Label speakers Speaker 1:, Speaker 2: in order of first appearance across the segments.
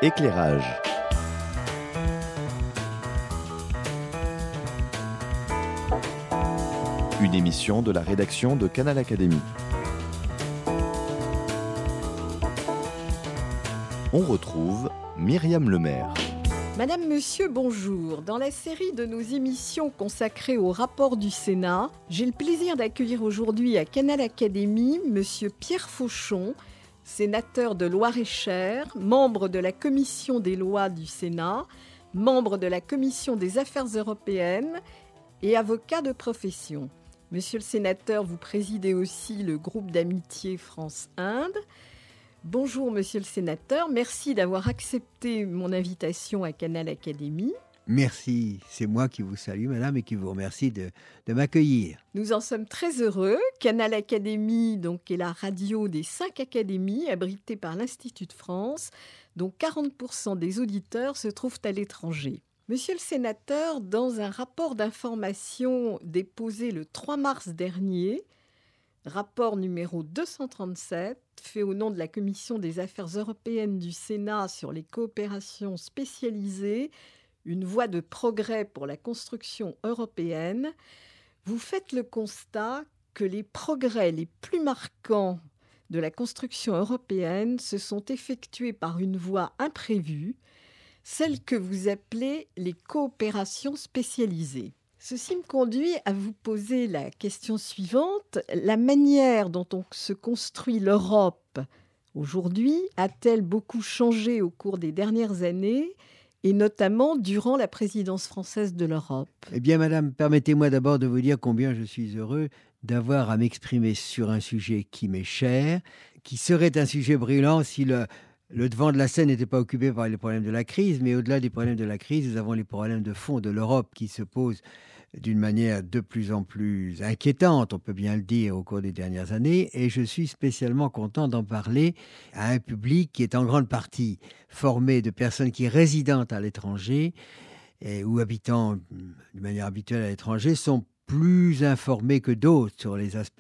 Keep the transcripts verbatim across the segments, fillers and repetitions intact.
Speaker 1: Éclairage. Une émission de la rédaction de Canal Académie. On retrouve Myriam Lemaire.
Speaker 2: Madame, Monsieur, bonjour. Dans la série de nos émissions consacrées au rapport du Sénat, j'ai le plaisir d'accueillir aujourd'hui à Canal Académie Monsieur Pierre Fauchon, sénateur de Loir-et-Cher, membre de la Commission des lois du Sénat, membre de la Commission des affaires européennes et avocat de profession. Monsieur le sénateur, vous présidez aussi le groupe d'amitié France-Inde. Bonjour Monsieur le sénateur, merci d'avoir accepté mon invitation à Canal Académie.
Speaker 3: Merci, c'est moi qui vous salue madame et qui vous remercie de, de m'accueillir.
Speaker 2: Nous en sommes très heureux. Canal Académie donc, est la radio des cinq académies abritées par l'Institut de France, dont quarante pour cent des auditeurs se trouvent à l'étranger. Monsieur le sénateur, dans un rapport d'information déposé le trois mars dernier, rapport numéro deux cent trente-sept, fait au nom de la Commission des affaires européennes du Sénat sur les coopérations spécialisées, une voie de progrès pour la construction européenne, vous faites le constat que les progrès les plus marquants de la construction européenne se sont effectués par une voie imprévue, celle que vous appelez les coopérations spécialisées. Ceci me conduit à vous poser la question suivante. La manière dont on se construit l'Europe aujourd'hui a-t-elle beaucoup changé au cours des dernières années et notamment durant la présidence française de l'Europe?
Speaker 3: Eh bien, madame, permettez-moi d'abord de vous dire combien je suis heureux d'avoir à m'exprimer sur un sujet qui m'est cher, qui serait un sujet brûlant si le... Le devant de la scène n'était pas occupé par les problèmes de la crise, mais au-delà des problèmes de la crise, nous avons les problèmes de fond de l'Europe qui se posent d'une manière de plus en plus inquiétante, on peut bien le dire, au cours des dernières années. Et je suis spécialement content d'en parler à un public qui est en grande partie formé de personnes qui, résidant à l'étranger et, ou habitant de manière habituelle à l'étranger, sont plus informés que d'autres sur les aspects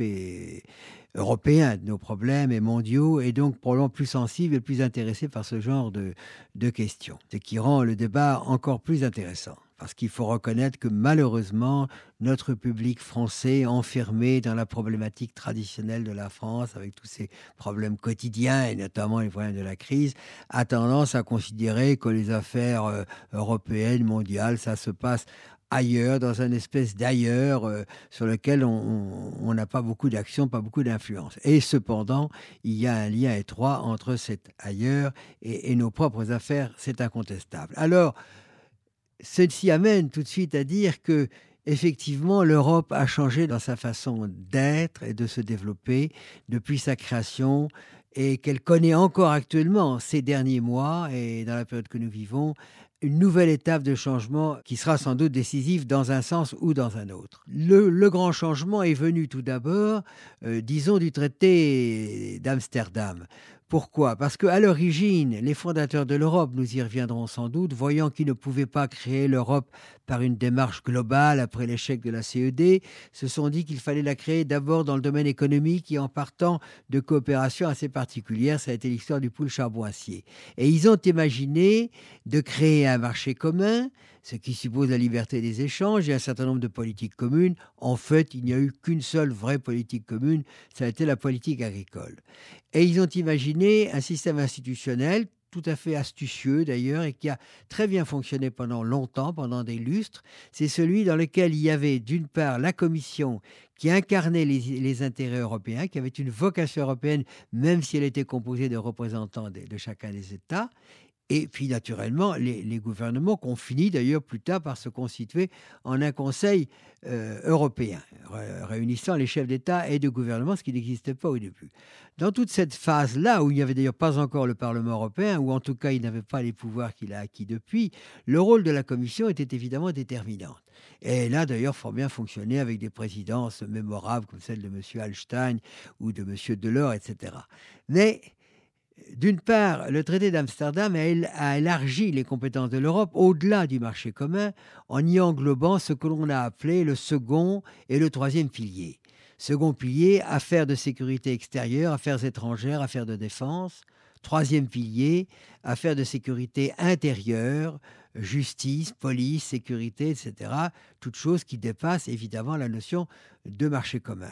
Speaker 3: européens de nos problèmes et mondiaux, et donc probablement plus sensibles et plus intéressés par ce genre de, de questions. Ce qui rend le débat encore plus intéressant. Parce qu'il faut reconnaître que malheureusement, notre public français, enfermé dans la problématique traditionnelle de la France, avec tous ces problèmes quotidiens, et notamment les problèmes de la crise, a tendance à considérer que les affaires euh, européennes, mondiales, ça se passe ailleurs, dans une espèce d'ailleurs euh, sur lequel on n'a pas beaucoup d'action, pas beaucoup d'influence. Et cependant, il y a un lien étroit entre cet ailleurs et, et nos propres affaires, c'est incontestable. Alors, ceci amène tout de suite à dire que effectivement, l'Europe a changé dans sa façon d'être et de se développer depuis sa création et qu'elle connaît encore actuellement ces derniers mois et dans la période que nous vivons, une nouvelle étape de changement qui sera sans doute décisive dans un sens ou dans un autre. Le, le grand changement est venu tout d'abord, euh, disons, du traité d'Amsterdam. Pourquoi ? Parce qu'à l'origine, les fondateurs de l'Europe, nous y reviendrons sans doute, voyant qu'ils ne pouvaient pas créer l'Europe par une démarche globale après l'échec de la C E D, se sont dit qu'il fallait la créer d'abord dans le domaine économique et en partant de coopérations assez particulières. Ça a été l'histoire du pool charbon-acier. Et ils ont imaginé de créer un marché commun, ce qui suppose la liberté des échanges et un certain nombre de politiques communes. En fait, il n'y a eu qu'une seule vraie politique commune, ça a été la politique agricole. Et ils ont imaginé un système institutionnel tout à fait astucieux d'ailleurs et qui a très bien fonctionné pendant longtemps, pendant des lustres. C'est celui dans lequel il y avait d'une part la Commission qui incarnait les, les intérêts européens, qui avait une vocation européenne même si elle était composée de représentants de, de chacun des États. Et puis, naturellement, les, les gouvernements qu'on finit d'ailleurs plus tard par se constituer en un conseil euh, européen, ré, réunissant les chefs d'État et de gouvernement, ce qui n'existait pas au début. Dans toute cette phase-là, où il n'y avait d'ailleurs pas encore le Parlement européen, ou en tout cas il n'avait pas les pouvoirs qu'il a acquis depuis, le rôle de la Commission était évidemment déterminant. Et elle a d'ailleurs fort bien fonctionné avec des présidences mémorables comme celle de M. Hallstein ou de M. Delors, et cetera. Mais d'une part, le traité d'Amsterdam a élargi les compétences de l'Europe au-delà du marché commun en y englobant ce que l'on a appelé le second et le troisième pilier. Second pilier, affaires de sécurité extérieure, affaires étrangères, affaires de défense. troisième pilier, affaires de sécurité intérieure, justice, police, sécurité, et cetera. Toutes choses qui dépassent évidemment la notion de marché commun.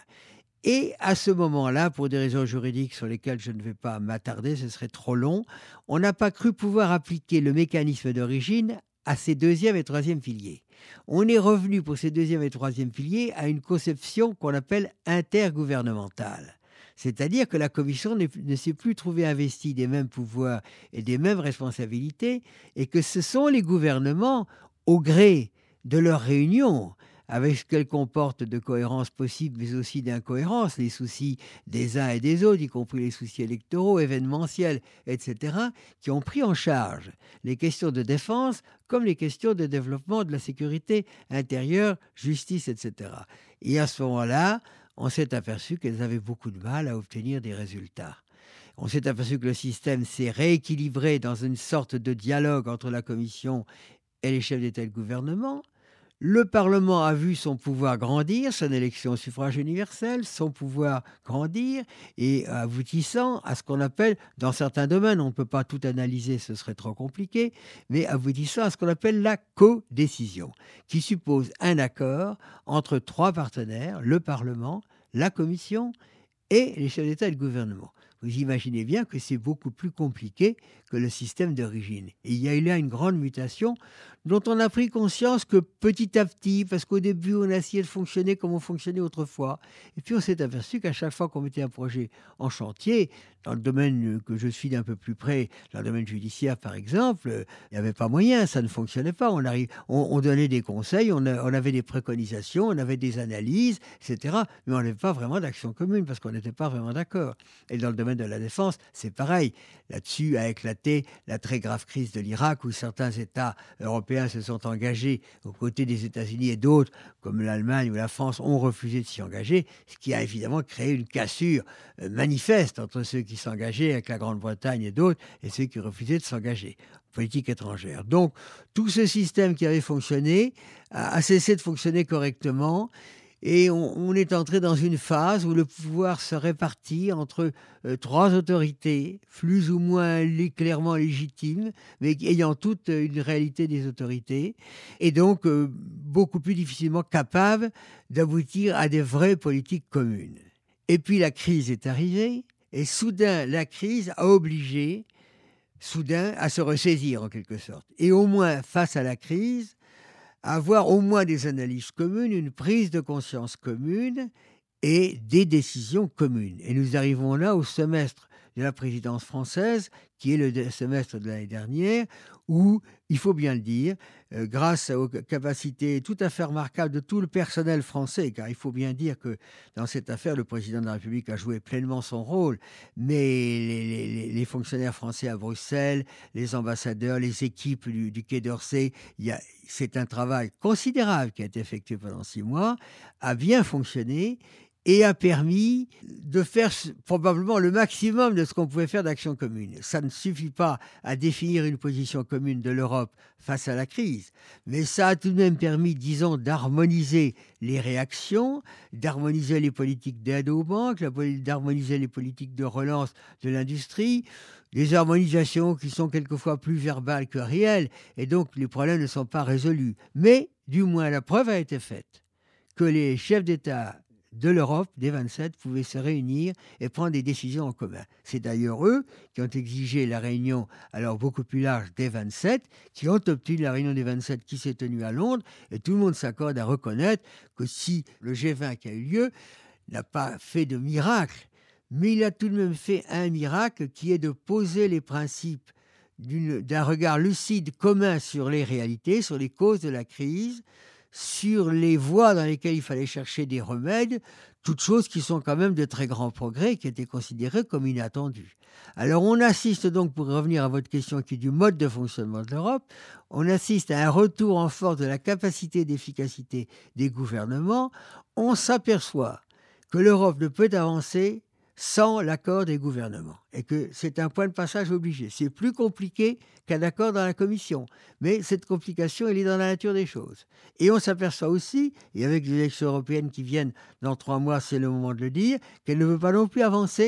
Speaker 3: Et à ce moment-là, pour des raisons juridiques sur lesquelles je ne vais pas m'attarder, ce serait trop long, on n'a pas cru pouvoir appliquer le mécanisme d'origine à ces deuxième et troisième piliers. On est revenu pour ces deuxième et troisième piliers à une conception qu'on appelle intergouvernementale. C'est-à-dire que la Commission ne s'est plus trouvée investie des mêmes pouvoirs et des mêmes responsabilités, et que ce sont les gouvernements, au gré de leurs réunions, avec ce qu'elles comportent de cohérence possible, mais aussi d'incohérence, les soucis des uns et des autres, y compris les soucis électoraux, événementiels, et cetera, qui ont pris en charge les questions de défense comme les questions de développement de la sécurité intérieure, justice, et cetera. Et à ce moment-là, on s'est aperçu qu'elles avaient beaucoup de mal à obtenir des résultats. On s'est aperçu que le système s'est rééquilibré dans une sorte de dialogue entre la Commission et les chefs d'État et de gouvernement. Le Parlement a vu son pouvoir grandir, son élection au suffrage universel, son pouvoir grandir, et aboutissant à ce qu'on appelle, dans certains domaines, on ne peut pas tout analyser, ce serait trop compliqué, mais aboutissant à ce qu'on appelle la codécision, qui suppose un accord entre trois partenaires, le Parlement, la Commission et les chefs d'État et de gouvernement. Vous imaginez bien que c'est beaucoup plus compliqué que le système d'origine. Et il y a eu là une grande mutation dont on a pris conscience que petit à petit, parce qu'au début, on a essayé de fonctionner comme on fonctionnait autrefois. Et puis, on s'est aperçu qu'à chaque fois qu'on mettait un projet en chantier, dans le domaine que je suis d'un peu plus près, dans le domaine judiciaire, par exemple, il n'y avait pas moyen, ça ne fonctionnait pas. On, arrive, on, on donnait des conseils, on, a, on avait des préconisations, on avait des analyses, et cetera. Mais on n'avait pas vraiment d'action commune parce qu'on n'était pas vraiment d'accord. Et dans le domaine de la défense, c'est pareil. Là-dessus a éclaté la très grave crise de l'Irak où certains États européens se sont engagés aux côtés des États-Unis et d'autres, comme l'Allemagne ou la France, ont refusé de s'y engager, ce qui a évidemment créé une cassure manifeste entre ceux qui s'engageaient avec la Grande-Bretagne et d'autres et ceux qui refusaient de s'engager. Politique étrangère. Donc, tout ce système qui avait fonctionné a, a cessé de fonctionner correctement. Et on, on est entré dans une phase où le pouvoir se répartit entre euh, trois autorités, plus ou moins clairement légitimes, mais ayant toute une réalité des autorités, et donc euh, beaucoup plus difficilement capables d'aboutir à des vraies politiques communes. Et puis la crise est arrivée, et soudain la crise a obligé, soudain, à se ressaisir en quelque sorte. Et au moins face à la crise, avoir au moins des analyses communes, une prise de conscience commune et des décisions communes. Et nous arrivons là au semestre de la présidence française, qui est le semestre de l'année dernière, où, il faut bien le dire, euh, grâce aux capacités tout à fait remarquables de tout le personnel français, car il faut bien dire que dans cette affaire, le président de la République a joué pleinement son rôle, mais les, les, les fonctionnaires français à Bruxelles, les ambassadeurs, les équipes du, du Quai d'Orsay, il y a, c'est un travail considérable qui a été effectué pendant six mois, a bien fonctionné, et a permis de faire probablement le maximum de ce qu'on pouvait faire d'action commune. Ça ne suffit pas à définir une position commune de l'Europe face à la crise, mais ça a tout de même permis, disons, d'harmoniser les réactions, d'harmoniser les politiques d'aide aux banques, d'harmoniser les politiques de relance de l'industrie, des harmonisations qui sont quelquefois plus verbales que réelles, et donc les problèmes ne sont pas résolus. Mais, du moins, la preuve a été faite que les chefs d'État de l'Europe, des vingt-sept, pouvaient se réunir et prendre des décisions en commun. C'est d'ailleurs eux qui ont exigé la réunion, alors beaucoup plus large, des vingt-sept, qui ont obtenu la réunion des vingt-sept qui s'est tenue à Londres, et tout le monde s'accorde à reconnaître que si le G vingt qui a eu lieu n'a pas fait de miracle, mais il a tout de même fait un miracle qui est de poser les principes d'une, d'un regard lucide commun sur les réalités, sur les causes de la crise, sur les voies dans lesquelles il fallait chercher des remèdes, toutes choses qui sont quand même de très grands progrès, qui étaient considérées comme inattendues. Alors on assiste donc, pour revenir à votre question qui est du mode de fonctionnement de l'Europe, on assiste à un retour en force de la capacité d'efficacité des gouvernements. On s'aperçoit que l'Europe ne peut avancer sans l'accord des gouvernements, et que c'est un point de passage obligé. C'est plus compliqué qu'un accord dans la Commission, mais cette complication, elle est dans la nature des choses. Et on s'aperçoit aussi, et avec les élections européennes qui viennent dans trois mois, c'est le moment de le dire, qu'elle ne veut pas non plus avancer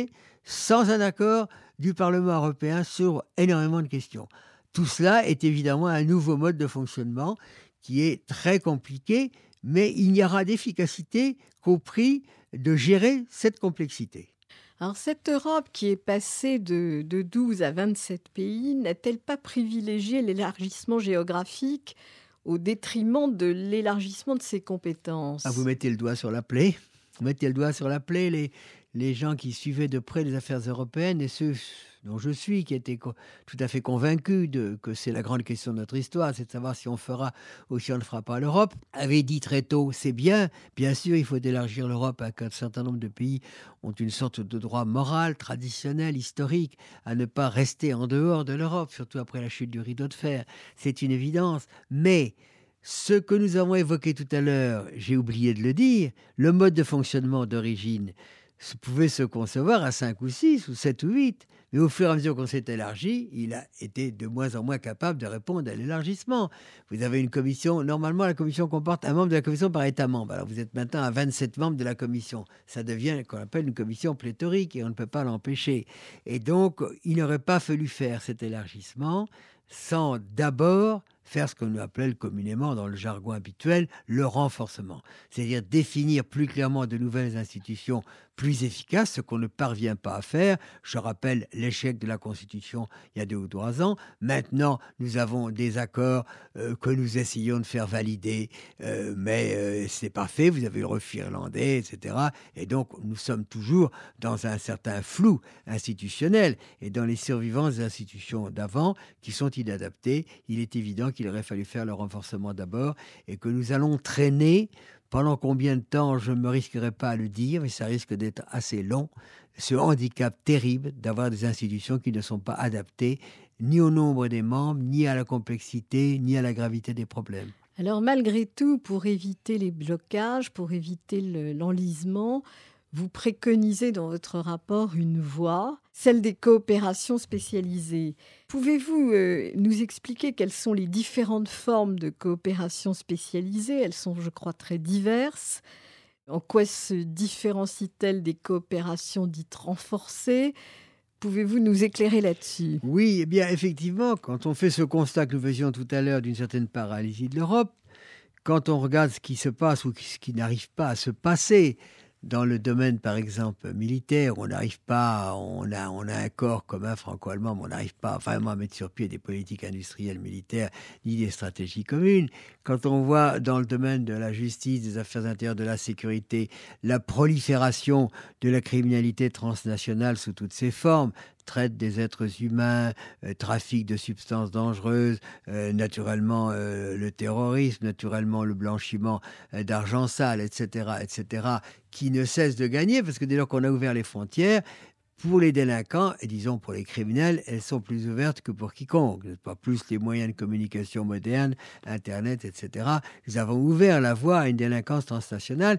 Speaker 3: sans un accord du Parlement européen sur énormément de questions. Tout cela est évidemment un nouveau mode de fonctionnement qui est très compliqué, mais il n'y aura d'efficacité qu'au prix de gérer cette complexité.
Speaker 2: Alors cette Europe qui est passée de, de douze à vingt-sept pays, n'a-t-elle pas privilégié l'élargissement géographique au détriment de l'élargissement de ses compétences ?
Speaker 3: Ah, vous mettez le doigt sur la plaie. Vous mettez le doigt sur la plaie. Les, les gens qui suivaient de près les affaires européennes et ceux dont je suis, qui étaient co- tout à fait convaincus de, que c'est la grande question de notre histoire, c'est de savoir si on fera ou si on ne fera pas l'Europe, avaient dit très tôt, c'est bien, bien sûr, il faut élargir l'Europe à qu'un certain nombre de pays ont une sorte de droit moral, traditionnel, historique, à ne pas rester en dehors de l'Europe, surtout après la chute du rideau de fer. C'est une évidence. Mais ce que nous avons évoqué tout à l'heure, j'ai oublié de le dire, le mode de fonctionnement d'origine se- pouvait se concevoir à cinq ou six ou sept ou huit. Mais au fur et à mesure qu'on s'est élargi, il a été de moins en moins capable de répondre à l'élargissement. Vous avez une commission, normalement la commission comporte un membre de la commission par État membre. Alors vous êtes maintenant à vingt-sept membres de la commission. Ça devient ce qu'on appelle une commission pléthorique et on ne peut pas l'empêcher. Et donc, il n'aurait pas fallu faire cet élargissement sans d'abord faire ce que nous appelons communément dans le jargon habituel le renforcement, c'est-à-dire définir plus clairement de nouvelles institutions plus efficaces, ce qu'on ne parvient pas à faire. Je rappelle l'échec de la Constitution il y a deux ou trois ans. Maintenant, nous avons des accords euh, que nous essayons de faire valider, euh, mais euh, ce n'est pas fait. Vous avez le refus irlandais, et cetera. Et donc, nous sommes toujours dans un certain flou institutionnel et dans les survivances des institutions d'avant qui sont inadaptées. Il est évident qu'il aurait fallu faire le renforcement d'abord et que nous allons traîner pendant combien de temps, je ne me risquerai pas à le dire, mais ça risque d'être assez long, ce handicap terrible d'avoir des institutions qui ne sont pas adaptées ni au nombre des membres, ni à la complexité, ni à la gravité des problèmes.
Speaker 2: Alors malgré tout, pour éviter les blocages, pour éviter le- l'enlisement, vous préconisez dans votre rapport une voie, celle des coopérations spécialisées. Pouvez-vous euh, nous expliquer quelles sont les différentes formes de coopération spécialisées ? Elles sont, je crois, très diverses. En quoi se différencient-elles des coopérations dites renforcées ? Pouvez-vous nous éclairer là-dessus ?
Speaker 3: Oui, eh bien, effectivement, quand on fait ce constat que nous faisions tout à l'heure d'une certaine paralysie de l'Europe, quand on regarde ce qui se passe ou ce qui n'arrive pas à se passer dans le domaine, par exemple, militaire, on n'arrive pas, on a, on a un corps commun franco-allemand, mais on n'arrive pas vraiment à mettre sur pied des politiques industrielles militaires ni des stratégies communes. Quand on voit dans le domaine de la justice, des affaires intérieures, de la sécurité, la prolifération de la criminalité transnationale sous toutes ses formes, traite des êtres humains, euh, trafic de substances dangereuses, euh, naturellement euh, le terrorisme, naturellement le blanchiment euh, d'argent sale, et cetera, et cetera, qui ne cesse de gagner, parce que dès lors qu'on a ouvert les frontières, pour les délinquants, et disons pour les criminels, elles sont plus ouvertes que pour quiconque. Pas plus les moyens de communication modernes, Internet, et cetera. Nous avons ouvert la voie à une délinquance transnationale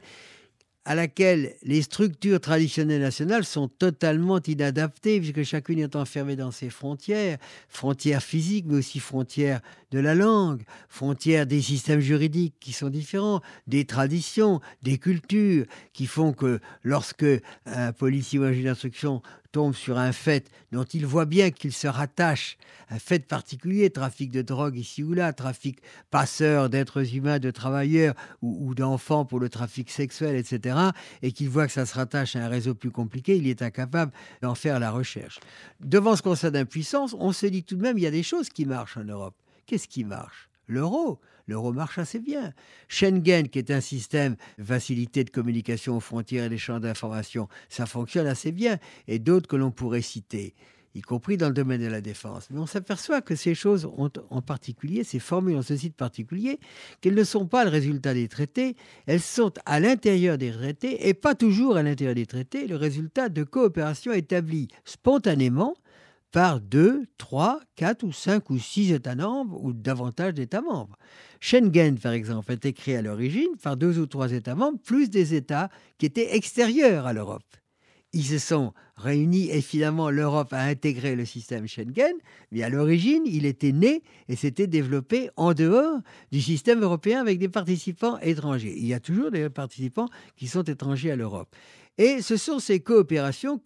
Speaker 3: à laquelle les structures traditionnelles nationales sont totalement inadaptées, puisque chacune est enfermée dans ses frontières, frontières physiques, mais aussi frontières de la langue, frontières des systèmes juridiques qui sont différents, des traditions, des cultures, qui font que lorsque un policier ou un juge d'instruction tombe sur un fait dont il voit bien qu'il se rattache, un fait particulier, trafic de drogue ici ou là, trafic passeur d'êtres humains, de travailleurs ou, ou d'enfants pour le trafic sexuel, et cetera, et qu'il voit que ça se rattache à un réseau plus compliqué, il est incapable d'en faire la recherche. Devant ce constat d'impuissance, on se dit tout de même, il y a des choses qui marchent en Europe. Qu'est-ce qui marche ? L'euro. L'euro marche assez bien. Schengen, qui est un système de facilité de communication aux frontières et d'échange d'informations, ça fonctionne assez bien. Et d'autres que l'on pourrait citer, y compris dans le domaine de la défense. Mais on s'aperçoit que ces choses ont en particulier, ces formules ont ceci de particulier, qu'elles ne sont pas le résultat des traités, elles sont à l'intérieur des traités et pas toujours à l'intérieur des traités, le résultat de coopérations établies spontanément par deux, trois, quatre ou cinq ou six États membres ou davantage d'États membres. Schengen, par exemple, a été créé à l'origine par deux ou trois États membres, plus des États qui étaient extérieurs à l'Europe. Ils se sont réunis et finalement l'Europe a intégré le système Schengen, mais à l'origine, il était né et s'était développé en dehors du système européen avec des participants étrangers. Il y a toujours des participants qui sont étrangers à l'Europe. Et ce sont ces coopérations que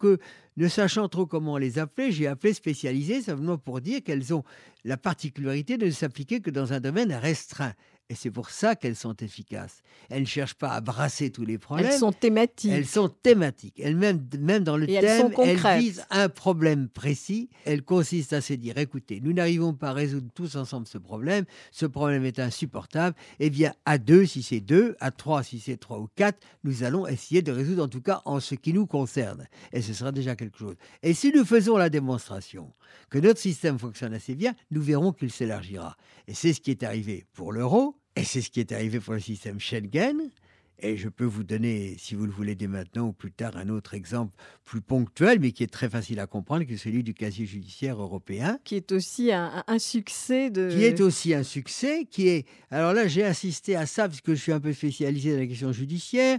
Speaker 3: ne sachant trop comment les appeler, j'ai appelé spécialisées simplement pour dire qu'elles ont la particularité de ne s'appliquer que dans un domaine restreint. Et c'est pour ça qu'elles sont efficaces. Elles ne cherchent pas à brasser tous les problèmes.
Speaker 2: Elles sont thématiques.
Speaker 3: Elles sont thématiques. Elles-mêmes, même dans le
Speaker 2: Et
Speaker 3: thème,
Speaker 2: elles,
Speaker 3: elles visent un problème précis. Elles consistent à se dire, écoutez, nous n'arrivons pas à résoudre tous ensemble ce problème. Ce problème est insupportable. Eh bien, à deux, si c'est deux, à trois, si c'est trois ou quatre, nous allons essayer de résoudre, en tout cas en ce qui nous concerne. Et ce sera déjà quelque chose. Et si nous faisons la démonstration que notre système fonctionne assez bien, nous verrons qu'il s'élargira. Et c'est ce qui est arrivé pour l'euro. Et c'est ce qui est arrivé pour le système Schengen. Et je peux vous donner, si vous le voulez dès maintenant ou plus tard, un autre exemple plus ponctuel, mais qui est très facile à comprendre, qui est celui du casier judiciaire européen.
Speaker 2: Qui est aussi un, un succès de...
Speaker 3: Qui est aussi un succès, qui est... Alors là, j'ai insisté à ça, parce que je suis un peu spécialisé dans la question judiciaire.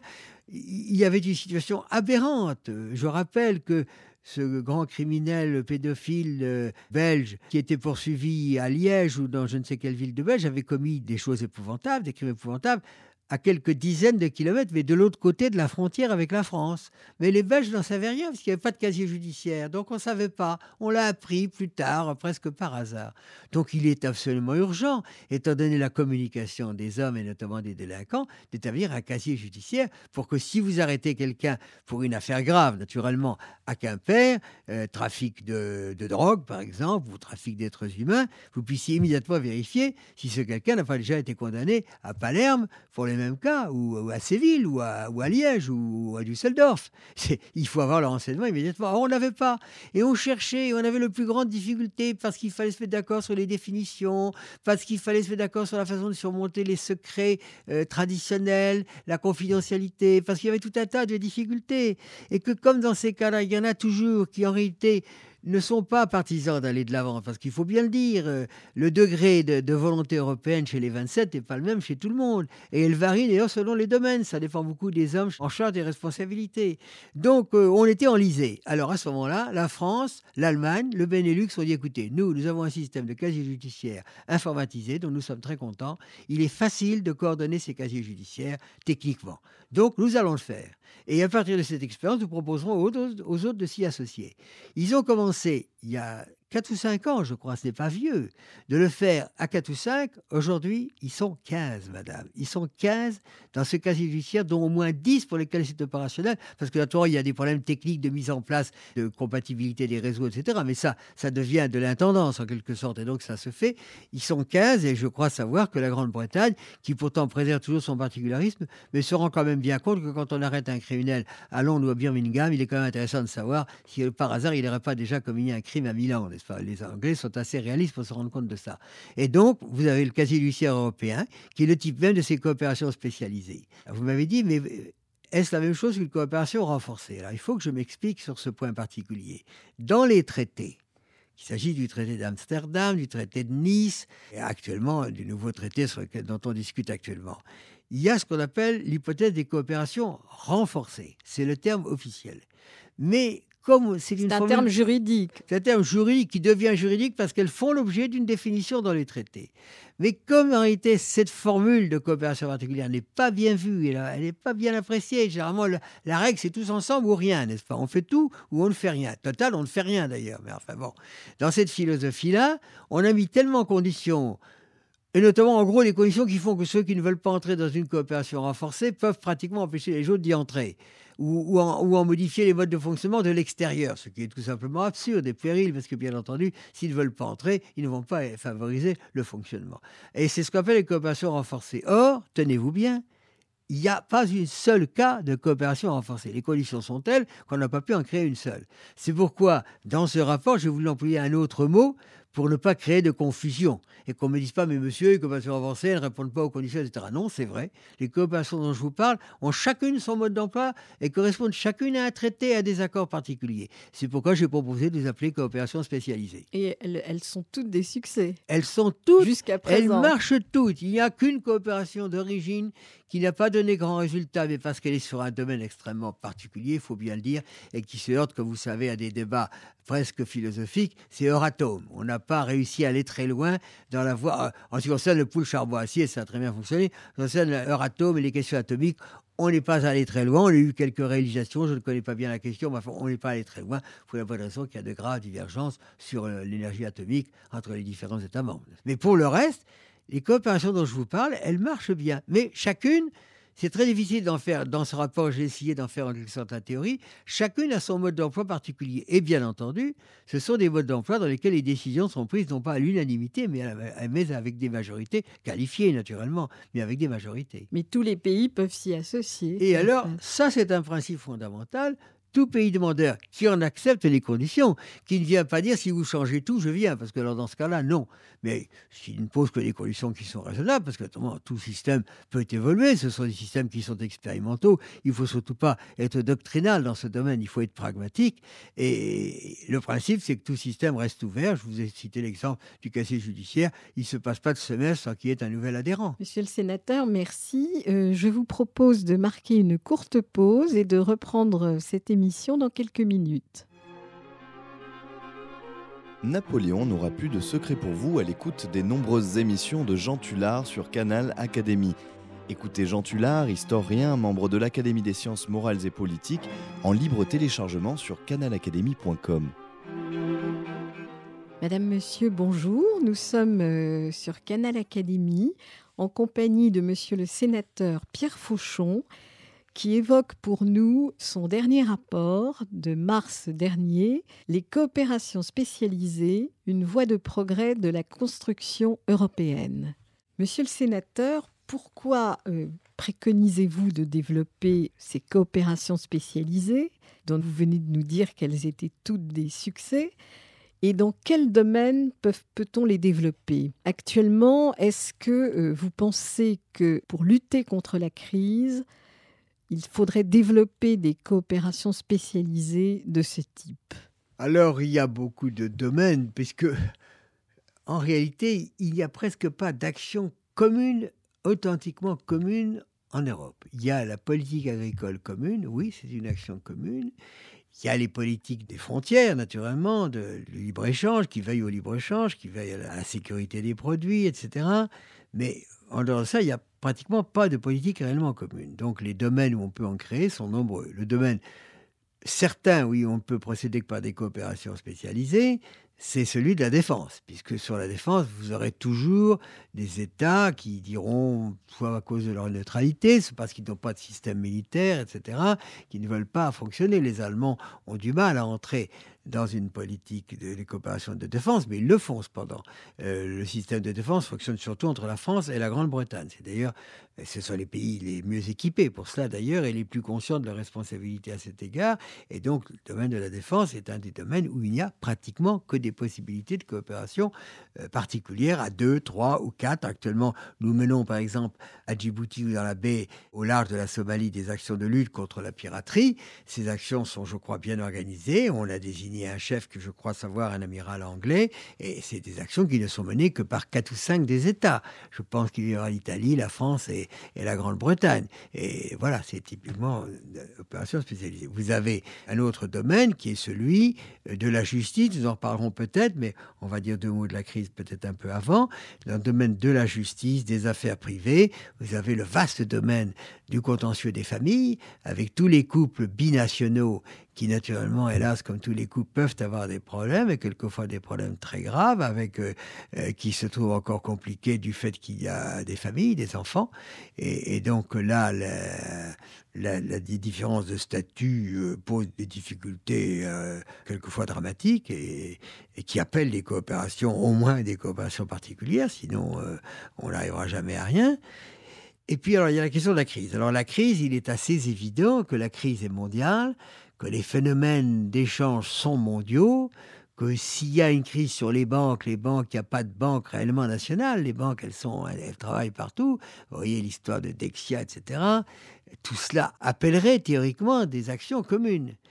Speaker 3: Il y avait une situation aberrante. Je rappelle que ce grand criminel pédophile euh, belge qui était poursuivi à Liège ou dans je ne sais quelle ville de Belge avait commis des choses épouvantables, des crimes épouvantables, à quelques dizaines de kilomètres, mais de l'autre côté de la frontière avec la France. Mais les Belges n'en savaient rien, parce qu'il n'y avait pas de casier judiciaire. Donc on ne savait pas. On l'a appris plus tard, presque par hasard. Donc il est absolument urgent, étant donné la communication des hommes, et notamment des délinquants, d'établir un casier judiciaire pour que si vous arrêtez quelqu'un pour une affaire grave, naturellement, à Quimper, euh, trafic de, de drogue, par exemple, ou trafic d'êtres humains, vous puissiez immédiatement vérifier si ce quelqu'un n'a pas déjà été condamné à Palerme pour les même cas, ou, ou à Séville, ou à, ou à Liège, ou, ou à Düsseldorf. C'est, il faut avoir le renseignement immédiatement. Alors, on n'avait pas. Et on cherchait, on avait le plus grande difficulté parce qu'il fallait se mettre d'accord sur les définitions, parce qu'il fallait se mettre d'accord sur la façon de surmonter les secrets euh, traditionnels, la confidentialité, parce qu'il y avait tout un tas de difficultés. Et que comme dans ces cas-là, il y en a toujours qui, en réalité, ne sont pas partisans d'aller de l'avant, parce qu'il faut bien le dire, euh, le degré de, de volonté européenne chez les vingt-sept n'est pas le même chez tout le monde. Et elle varie d'ailleurs selon les domaines. Ça dépend beaucoup des hommes en charge des responsabilités. Donc, euh, on était enlisés. Alors, à ce moment-là, la France, l'Allemagne, le Benelux ont dit, écoutez, nous, nous avons un système de casier judiciaire informatisé, dont nous sommes très contents. Il est facile de coordonner ces casiers judiciaires techniquement. Donc, nous allons le faire. Et à partir de cette expérience, nous proposerons aux autres, aux autres de s'y associer. Ils ont commencé il y a quatre ou cinq ans, je crois, ce n'est pas vieux, de le faire à quatre ou cinq. Aujourd'hui, ils sont quinze, madame. Ils sont quinze dans ce casier judiciaire, dont au moins dix pour lesquels c'est opérationnel, parce que naturellement, il y a des problèmes techniques de mise en place, de compatibilité des réseaux, et cetera. Mais ça, ça devient de l'intendance, en quelque sorte, et donc ça se fait. Ils sont quinze, et je crois savoir que la Grande-Bretagne, qui pourtant préserve toujours son particularisme, mais se rend quand même bien compte que quand on arrête un criminel à Londres ou à Birmingham, il est quand même intéressant de savoir si par hasard, il n'aurait pas déjà commis un crime à Milan, n'est-ce pas ? Les Anglais sont assez réalistes pour se rendre compte de ça. Et donc, vous avez le casier judiciaire européen, qui est le type même de ces coopérations spécialisées. Vous m'avez dit, mais est-ce la même chose qu'une coopération renforcée ? Alors, il faut que je m'explique sur ce point particulier. Dans les traités, il s'agit du traité d'Amsterdam, du traité de Nice, et actuellement du nouveau traité sur lequel, dont on discute actuellement. Il y a ce qu'on appelle l'hypothèse des coopérations renforcées. C'est le terme officiel. Mais comme c'est, une
Speaker 2: c'est un
Speaker 3: formule,
Speaker 2: terme juridique.
Speaker 3: C'est un terme juridique qui devient juridique parce qu'elles font l'objet d'une définition dans les traités. Mais comme en réalité cette formule de coopération particulière n'est pas bien vue, elle n'est pas bien appréciée, généralement la, la règle c'est tous ensemble ou rien, n'est-ce pas ? On fait tout ou on ne fait rien. Total, on ne fait rien d'ailleurs. Mais enfin bon, dans cette philosophie-là, on a mis tellement de conditions, et notamment en gros les conditions qui font que ceux qui ne veulent pas entrer dans une coopération renforcée peuvent pratiquement empêcher les autres d'y entrer. Ou, ou, en, ou en modifier les modes de fonctionnement de l'extérieur, ce qui est tout simplement absurde et puéril, parce que bien entendu, s'ils ne veulent pas entrer, ils ne vont pas favoriser le fonctionnement. Et c'est ce qu'on appelle les coopérations renforcées. Or, tenez-vous bien, il n'y a pas un seul cas de coopération renforcée. Les conditions sont telles qu'on n'a pas pu en créer une seule. C'est pourquoi, dans ce rapport, j'ai voulu employer un autre mot pour ne pas créer de confusion. Et qu'on ne me dise pas, mais monsieur, les coopérations avancées, elles ne répondent pas aux conditions, et cetera. Non, c'est vrai. Les coopérations dont je vous parle ont chacune son mode d'emploi et correspondent chacune à un traité et à des accords particuliers. C'est pourquoi j'ai proposé de les appeler coopérations spécialisées.
Speaker 2: Et elles, elles sont toutes des succès.
Speaker 3: Elles sont toutes.
Speaker 2: Jusqu'à présent.
Speaker 3: Elles marchent toutes. Il n'y a qu'une coopération d'origine qui n'a pas donné grand résultat, mais parce qu'elle est sur un domaine extrêmement particulier, il faut bien le dire, et qui se heurte, comme vous savez, à des débats presque philosophiques, c'est Euratom. On n'a pas réussi à aller très loin dans la voie. En ce qui concerne le pool charbon-acier, ça a très bien fonctionné. En ce qui concerne Euratom et les questions atomiques, On n'est pas allé très loin, on a eu quelques réalisations, je ne connais pas bien la question, mais enfin, on n'est pas allé très loin, pour la bonne raison qu'il y a de graves divergences sur euh, l'énergie atomique entre les différents États membres. Mais pour le reste, les coopérations dont je vous parle, elles marchent bien. Mais chacune, c'est très difficile d'en faire, dans ce rapport, j'ai essayé d'en faire en quelque sorte la théorie, chacune a son mode d'emploi particulier. Et bien entendu, ce sont des modes d'emploi dans lesquels les décisions sont prises non pas à l'unanimité, mais, à, mais avec des majorités, qualifiées naturellement, mais avec des majorités.
Speaker 2: Mais tous les pays peuvent s'y associer.
Speaker 3: Et alors, ça c'est un principe fondamental. Tout pays demandeur qui en accepte les conditions, qui ne vient pas dire si vous changez tout, je viens, parce que alors, dans ce cas-là, non. Mais s'il ne pose que des conditions qui sont raisonnables, parce que tout système peut évoluer, ce sont des systèmes qui sont expérimentaux, il ne faut surtout pas être doctrinal dans ce domaine, il faut être pragmatique. Et le principe, c'est que tout système reste ouvert. Je vous ai cité l'exemple du casier judiciaire, il ne se passe pas de semestre sans qu'il y ait un nouvel adhérent.
Speaker 2: Monsieur le sénateur, merci. Euh, je vous propose de marquer une courte pause et de reprendre cette émission dans quelques minutes.
Speaker 1: Napoléon n'aura plus de secret pour vous à l'écoute des nombreuses émissions de Jean Tullard sur Canal Académie. Écoutez Jean Tullard, historien, membre de l'Académie des sciences morales et politiques, en libre téléchargement sur canal académie point com.
Speaker 2: Madame, Monsieur, bonjour. Nous sommes euh, sur Canal Académie en compagnie de Monsieur le sénateur Pierre Fauchon, qui évoque pour nous son dernier rapport de mars dernier, les coopérations spécialisées, une voie de progrès de la construction européenne. Monsieur le sénateur, pourquoi euh, préconisez-vous de développer ces coopérations spécialisées, dont vous venez de nous dire qu'elles étaient toutes des succès, et dans quel domaine peuvent, peut-on les développer ? Actuellement, est-ce que euh, vous pensez que pour lutter contre la crise, il faudrait développer des coopérations spécialisées de ce type?
Speaker 3: Alors, il y a beaucoup de domaines, puisque en réalité, il n'y a presque pas d'action commune, authentiquement commune en Europe. Il y a la politique agricole commune, oui, c'est une action commune. Il y a les politiques des frontières, naturellement, de, de libre-échange, qui veillent au libre-échange, qui veillent à la sécurité des produits, et cetera. Mais en dehors de ça, il n'y a pratiquement pas de politique réellement commune. Donc les domaines où on peut en créer sont nombreux. Le domaine, certains, oui, on peut procéder que par des coopérations spécialisées, c'est celui de la défense, puisque sur la défense, vous aurez toujours des États qui diront, soit à cause de leur neutralité, soit parce qu'ils n'ont pas de système militaire, et cetera, qui ne veulent pas fonctionner. Les Allemands ont du mal à entrer dans une politique de, de coopération de défense, mais ils le font cependant. Euh, le système de défense fonctionne surtout entre la France et la Grande-Bretagne. C'est d'ailleurs, ce sont les pays les mieux équipés pour cela d'ailleurs, et les plus conscients de leurs responsabilités à cet égard. Et donc, le domaine de la défense est un des domaines où il n'y a pratiquement que des possibilités de coopération euh, particulières à deux, trois ou quatre. Actuellement, nous menons par exemple à Djibouti ou dans la baie au large de la Somalie des actions de lutte contre la piraterie. Ces actions sont, je crois, bien organisées. On a désigné un chef que je crois savoir, un amiral anglais, et c'est des actions qui ne sont menées que par quatre ou cinq des États. Je pense qu'il y aura l'Italie, la France et, et la Grande-Bretagne. Et voilà, c'est typiquement une opération spécialisée. Vous avez un autre domaine qui est celui de la justice. Nous en reparlerons peut-être, mais on va dire deux mots de la crise peut-être un peu avant. Dans le domaine de la justice, des affaires privées, vous avez le vaste domaine du contentieux des familles, avec tous les couples binationaux qui naturellement, hélas, comme tous les couples, peuvent avoir des problèmes, et quelquefois des problèmes très graves, avec euh, euh, qui se trouvent encore compliqués du fait qu'il y a des familles, des enfants. Et, et donc là, la, la, la différence de statut euh, pose des difficultés euh, quelquefois dramatiques, et, et qui appellent des coopérations, au moins des coopérations particulières, sinon euh, on n'arrivera jamais à rien. Et puis, alors, il y a la question de la crise. Alors, la crise, il est assez évident que la crise est mondiale, que les phénomènes d'échange sont mondiaux, que s'il y a une crise sur les banques, les banques, il n'y a pas de banque réellement nationale, les banques, elles, sont, elles, elles travaillent partout. Vous voyez l'histoire de Dexia, et cetera. Tout cela appellerait théoriquement des actions communes.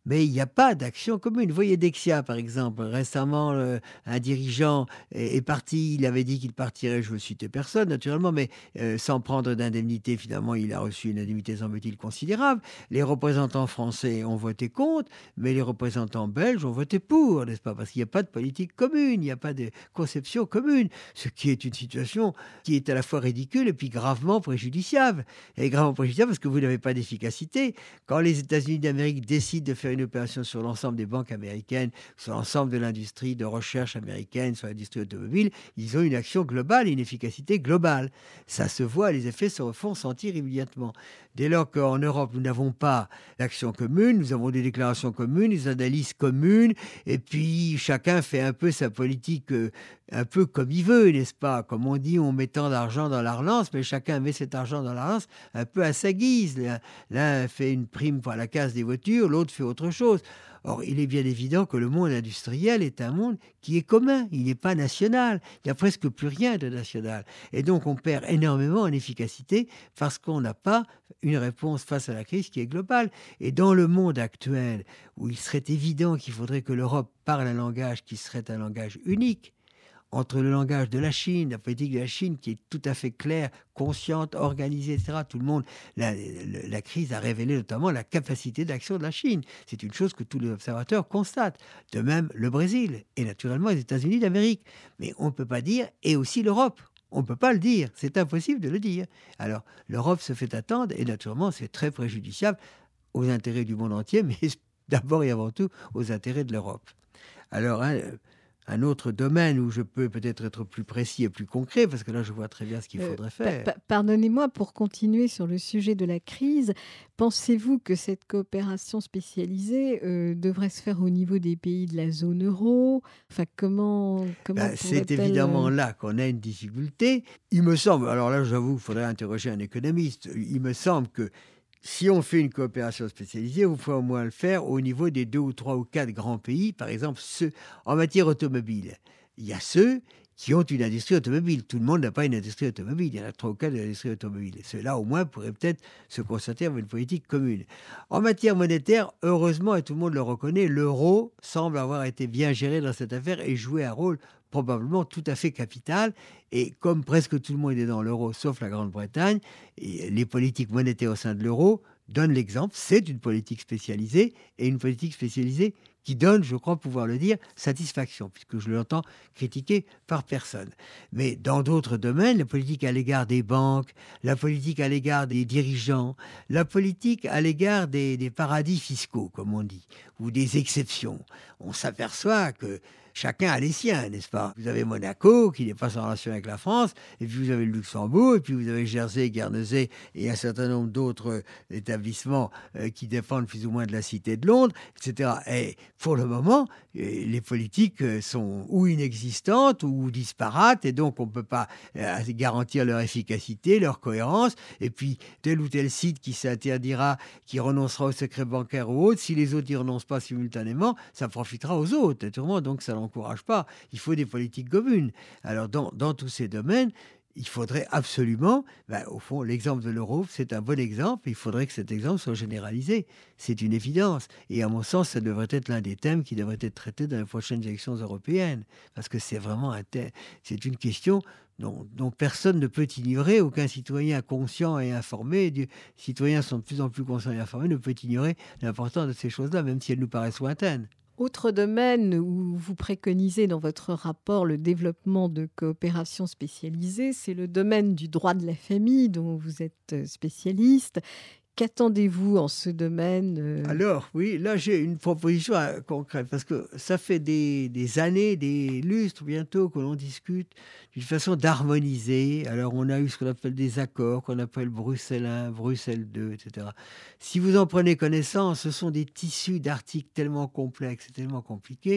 Speaker 3: mais il n'y a pas d'action commune. Vous voyez Dexia, par exemple, récemment, euh, un dirigeant est, est parti, il avait dit qu'il partirait, je ne veux citer personne, naturellement, mais euh, sans prendre d'indemnité, finalement, il a reçu une indemnité, semble-t-il, considérable. Les représentants français ont voté contre, mais les représentants belges ont voté pour, n'est-ce pas? Parce qu'il n'y a pas de politique commune, il n'y a pas de conception commune, ce qui est une situation qui est à la fois ridicule et puis gravement préjudiciable. Et gravement préjudiciable parce que vous n'avez pas d'efficacité. Quand les États-Unis d'Amérique décident de faire une opération sur l'ensemble des banques américaines, sur l'ensemble de l'industrie de recherche américaine, sur l'industrie automobile, ils ont une action globale, une efficacité globale. Ça se voit, les effets se font sentir immédiatement. Dès lors qu'en Europe, nous n'avons pas d'action commune, nous avons des déclarations communes, des analyses communes, et puis chacun fait un peu sa politique, euh, un peu comme il veut, n'est-ce pas? Comme on dit, on met tant d'argent dans la relance, mais chacun met cet argent dans la relance un peu à sa guise. L'un fait une prime pour la casse des voitures, l'autre fait autre chose. Or, il est bien évident que le monde industriel est un monde qui est commun, il n'est pas national. Il n'y a presque plus rien de national. Et donc, on perd énormément en efficacité parce qu'on n'a pas une réponse face à la crise qui est globale. Et dans le monde actuel, où il serait évident qu'il faudrait que l'Europe parle un langage qui serait un langage unique, entre le langage de la Chine, la politique de la Chine qui est tout à fait claire, consciente, organisée, et cetera. Tout le monde, la, la, la crise a révélé notamment la capacité d'action de la Chine. C'est une chose que tous les observateurs constatent. De même, le Brésil et naturellement les États-Unis d'Amérique. Mais on ne peut pas dire « et aussi l'Europe ». On ne peut pas le dire. C'est impossible de le dire. Alors, l'Europe se fait attendre et naturellement, c'est très préjudiciable aux intérêts du monde entier, mais d'abord et avant tout aux intérêts de l'Europe. Alors, hein, un autre domaine où je peux peut-être être plus précis et plus concret, parce que là, je vois très bien ce qu'il faudrait euh, faire.
Speaker 2: Pa- pa- pardonnez-moi, pour continuer sur le sujet de la crise, pensez-vous que cette coopération spécialisée euh, devrait se faire au niveau des pays de la zone euro? Enfin, comment, comment
Speaker 3: ben, c'est évidemment là qu'on a une difficulté. Il me semble, alors là, j'avoue, il faudrait interroger un économiste, il me semble que si on fait une coopération spécialisée, vous pouvez au moins le faire au niveau des deux ou trois ou quatre grands pays, par exemple ceux en matière automobile. Il y a ceux qui ont une industrie automobile. Tout le monde n'a pas une industrie automobile. Il y en a trois ou quatre de l'industrie automobile. Ceux-là, au moins, pourraient peut-être se concerter avec une politique commune. En matière monétaire, heureusement, et tout le monde le reconnaît, l'euro semble avoir été bien géré dans cette affaire et jouer un rôle probablement tout à fait capital. Et comme presque tout le monde est dans l'euro, sauf la Grande-Bretagne, et les politiques monétaires au sein de l'euro donnent l'exemple. C'est une politique spécialisée et une politique spécialisée qui donne, je crois pouvoir le dire, satisfaction, puisque je l'entends critiqué par personne. Mais dans d'autres domaines, la politique à l'égard des banques, la politique à l'égard des dirigeants, la politique à l'égard des, des paradis fiscaux, comme on dit, ou des exceptions, on s'aperçoit que chacun a les siens, n'est-ce pas? Vous avez Monaco, qui n'est pas sans relation avec la France, et puis vous avez le Luxembourg, et puis vous avez Jersey, Guernesey, et un certain nombre d'autres établissements euh, qui dépendent plus ou moins de la Cité de Londres, et cetera. Et pour le moment, euh, les politiques sont ou inexistantes ou disparates, et donc on ne peut pas euh, garantir leur efficacité, leur cohérence, et puis tel ou tel site qui s'interdira, qui renoncera au secret bancaire ou autre, si les autres n'y renoncent pas simultanément, ça profitera aux autres, naturellement, donc ça n'encourage pas. Il faut des politiques communes. Alors, dans, dans tous ces domaines, il faudrait absolument, ben, au fond, l'exemple de l'euro, c'est un bon exemple. Il faudrait que cet exemple soit généralisé. C'est une évidence. Et à mon sens, ça devrait être l'un des thèmes qui devrait être traité dans les prochaines élections européennes. Parce que c'est vraiment un thème, c'est une question dont, dont personne ne peut ignorer. Aucun citoyen conscient et informé, les citoyens sont de plus en plus conscients et informés, ne peut ignorer l'importance de ces choses-là, même si elles nous paraissent lointaines.
Speaker 2: Autre domaine où vous préconisez dans votre rapport le développement de coopérations spécialisées, c'est le domaine du droit de la famille dont vous êtes spécialiste. Qu'attendez-vous en ce domaine?
Speaker 3: Alors, oui, là, j'ai une proposition concrète, parce que ça fait des, des années, des lustres bientôt que l'on discute d'une façon d'harmoniser. Alors, on a eu ce qu'on appelle des accords, qu'on appelle Bruxelles un, Bruxelles deux, et cetera. Si vous en prenez connaissance, ce sont des tissus d'articles tellement complexes et tellement compliqués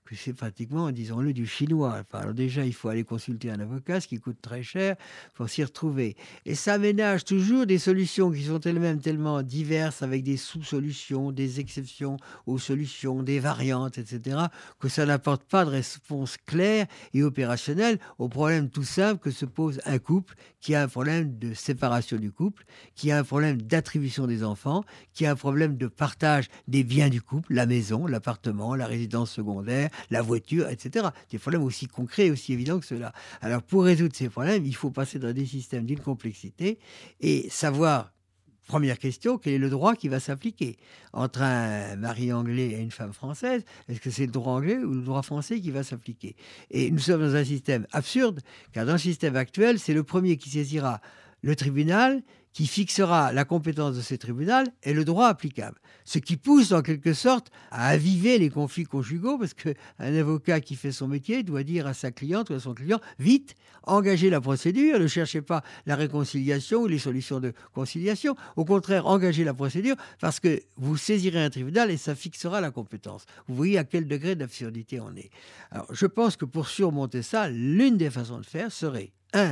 Speaker 3: que c'est pratiquement, disons-le, du chinois. Enfin, alors déjà, il faut aller consulter un avocat, ce qui coûte très cher pour s'y retrouver. Et ça ménage toujours des solutions qui sont elles-mêmes tellement diverses, avec des sous-solutions, des exceptions aux solutions, des variantes, et cetera, que ça n'apporte pas de réponse claire et opérationnelle au problème tout simple que se pose un couple qui a un problème de séparation du couple, qui a un problème d'attribution des enfants, qui a un problème de partage des biens du couple, la maison, l'appartement, la résidence secondaire, la voiture, et cetera. Des problèmes aussi concrets et aussi évidents que ceux-là. Alors, pour résoudre ces problèmes, il faut passer dans des systèmes d'une complexité et savoir, première question, quel est le droit qui va s'appliquer entre un mari anglais et une femme française? Est-ce que c'est le droit anglais ou le droit français qui va s'appliquer? Et nous sommes dans un système absurde, car dans le système actuel, c'est le premier qui saisira le tribunal qui fixera la compétence de ce tribunal et le droit applicable. Ce qui pousse en quelque sorte à aviver les conflits conjugaux, parce qu'un avocat qui fait son métier doit dire à sa cliente ou à son client, vite, engagez la procédure, ne cherchez pas la réconciliation ou les solutions de conciliation. Au contraire, engagez la procédure parce que vous saisirez un tribunal et ça fixera la compétence. Vous voyez à quel degré d'absurdité on est. Alors, je pense que pour surmonter ça, l'une des façons de faire serait, un,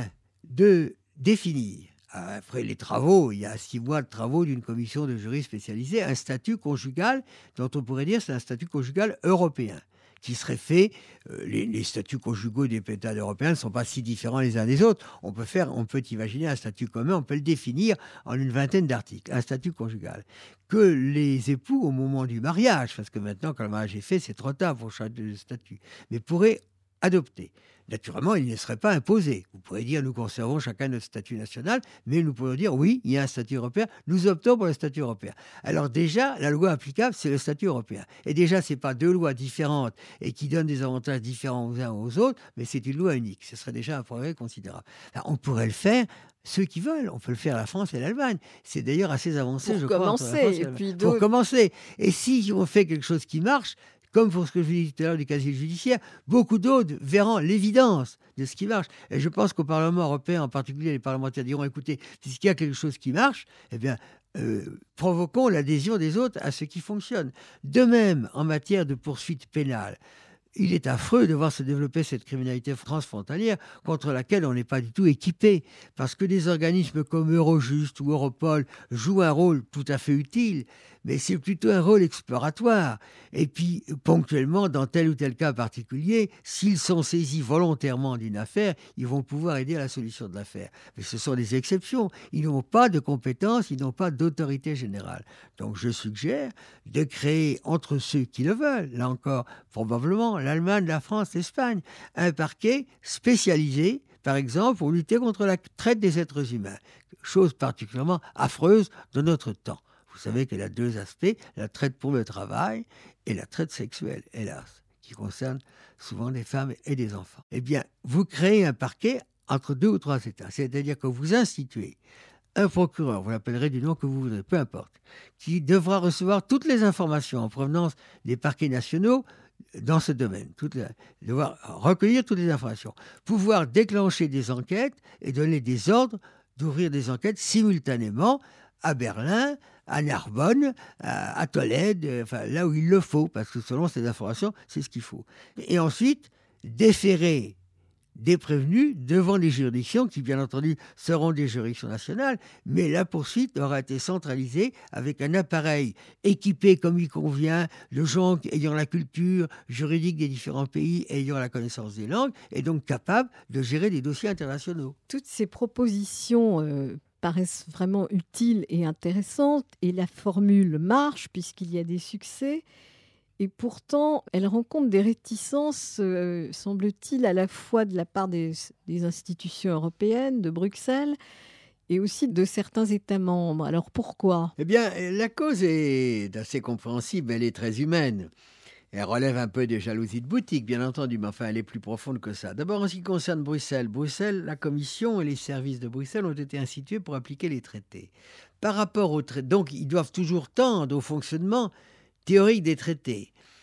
Speaker 3: de définir, après les travaux, il y a six mois de travaux d'une commission de juristes spécialisés, un statut conjugal dont on pourrait dire c'est un statut conjugal européen qui serait fait. Euh, les, les statuts conjugaux des États européens ne sont pas si différents les uns des autres. On peut faire, on peut imaginer un statut commun, on peut le définir en une vingtaine d'articles, un statut conjugal. Que les époux, au moment du mariage, parce que maintenant quand le mariage est fait, c'est trop tard pour changer de statut, mais pourraient adopter. Naturellement, il ne serait pas imposé. Vous pourrez dire, nous conservons chacun notre statut national, mais nous pourrions dire, oui, il y a un statut européen, nous optons pour le statut européen. Alors déjà, la loi applicable, c'est le statut européen. Et déjà, ce n'est pas deux lois différentes et qui donnent des avantages différents aux uns aux autres, mais c'est une loi unique. Ce serait déjà un progrès considérable. Alors, on pourrait le faire. Ceux qui veulent, on peut le faire à la France et à l'Allemagne. C'est d'ailleurs assez avancé,
Speaker 2: pour
Speaker 3: je
Speaker 2: commencer,
Speaker 3: crois. Pour commencer,
Speaker 2: et puis
Speaker 3: pour commencer. Et si on fait quelque chose qui marche, comme pour ce que je vous disais tout à l'heure du casier judiciaire, beaucoup d'autres verront l'évidence de ce qui marche. Et je pense qu'au Parlement européen, en particulier, les parlementaires diront, écoutez, puisqu'il y a quelque chose qui marche, eh bien, euh, provoquons l'adhésion des autres à ce qui fonctionne. De même, en matière de poursuite pénale, il est affreux de voir se développer cette criminalité transfrontalière contre laquelle on n'est pas du tout équipé, parce que des organismes comme Eurojust ou Europol jouent un rôle tout à fait utile, mais c'est plutôt un rôle exploratoire. Et puis, ponctuellement, dans tel ou tel cas particulier, s'ils sont saisis volontairement d'une affaire, ils vont pouvoir aider à la solution de l'affaire. Mais ce sont des exceptions. Ils n'ont pas de compétences, ils n'ont pas d'autorité générale. Donc, je suggère de créer entre ceux qui le veulent, là encore, probablement, l'Allemagne, la France, l'Espagne, un parquet spécialisé, par exemple, pour lutter contre la traite des êtres humains. Chose particulièrement affreuse de notre temps. Vous savez qu'elle a deux aspects, la traite pour le travail et la traite sexuelle, hélas, qui concerne souvent des femmes et des enfants. Eh bien, vous créez un parquet entre deux ou trois États, c'est-à-dire que vous instituez un procureur, vous l'appellerez du nom que vous voudrez, peu importe, qui devra recevoir toutes les informations en provenance des parquets nationaux dans ce domaine, toute la, devoir recueillir toutes les informations, pouvoir déclencher des enquêtes et donner des ordres d'ouvrir des enquêtes simultanément à Berlin, à Narbonne, à, à Tolède, euh, enfin là où il le faut, parce que selon ces informations, c'est ce qu'il faut. Et ensuite, déférer des prévenus devant les juridictions, qui bien entendu seront des juridictions nationales, mais la poursuite aura été centralisée avec un appareil équipé comme il convient, le gens ayant la culture juridique des différents pays, ayant la connaissance des langues, et donc capable de gérer des dossiers internationaux.
Speaker 2: Toutes ces propositions euh, paraissent vraiment utiles et intéressantes, et la formule marche puisqu'il y a des succès. Et pourtant, elle rencontre des réticences, euh, semble-t-il, à la fois de la part des, des institutions européennes, de Bruxelles, et aussi de certains États membres. Alors pourquoi ?
Speaker 3: Eh bien, la cause est assez compréhensible, elle est très humaine. Elle relève un peu des jalousies de boutique, bien entendu, mais enfin, elle est plus profonde que ça. D'abord, en ce qui concerne Bruxelles, Bruxelles, la Commission et les services de Bruxelles ont été institués pour appliquer les traités. Par rapport aux traités, donc, ils doivent toujours tendre au fonctionnement théorique des traités.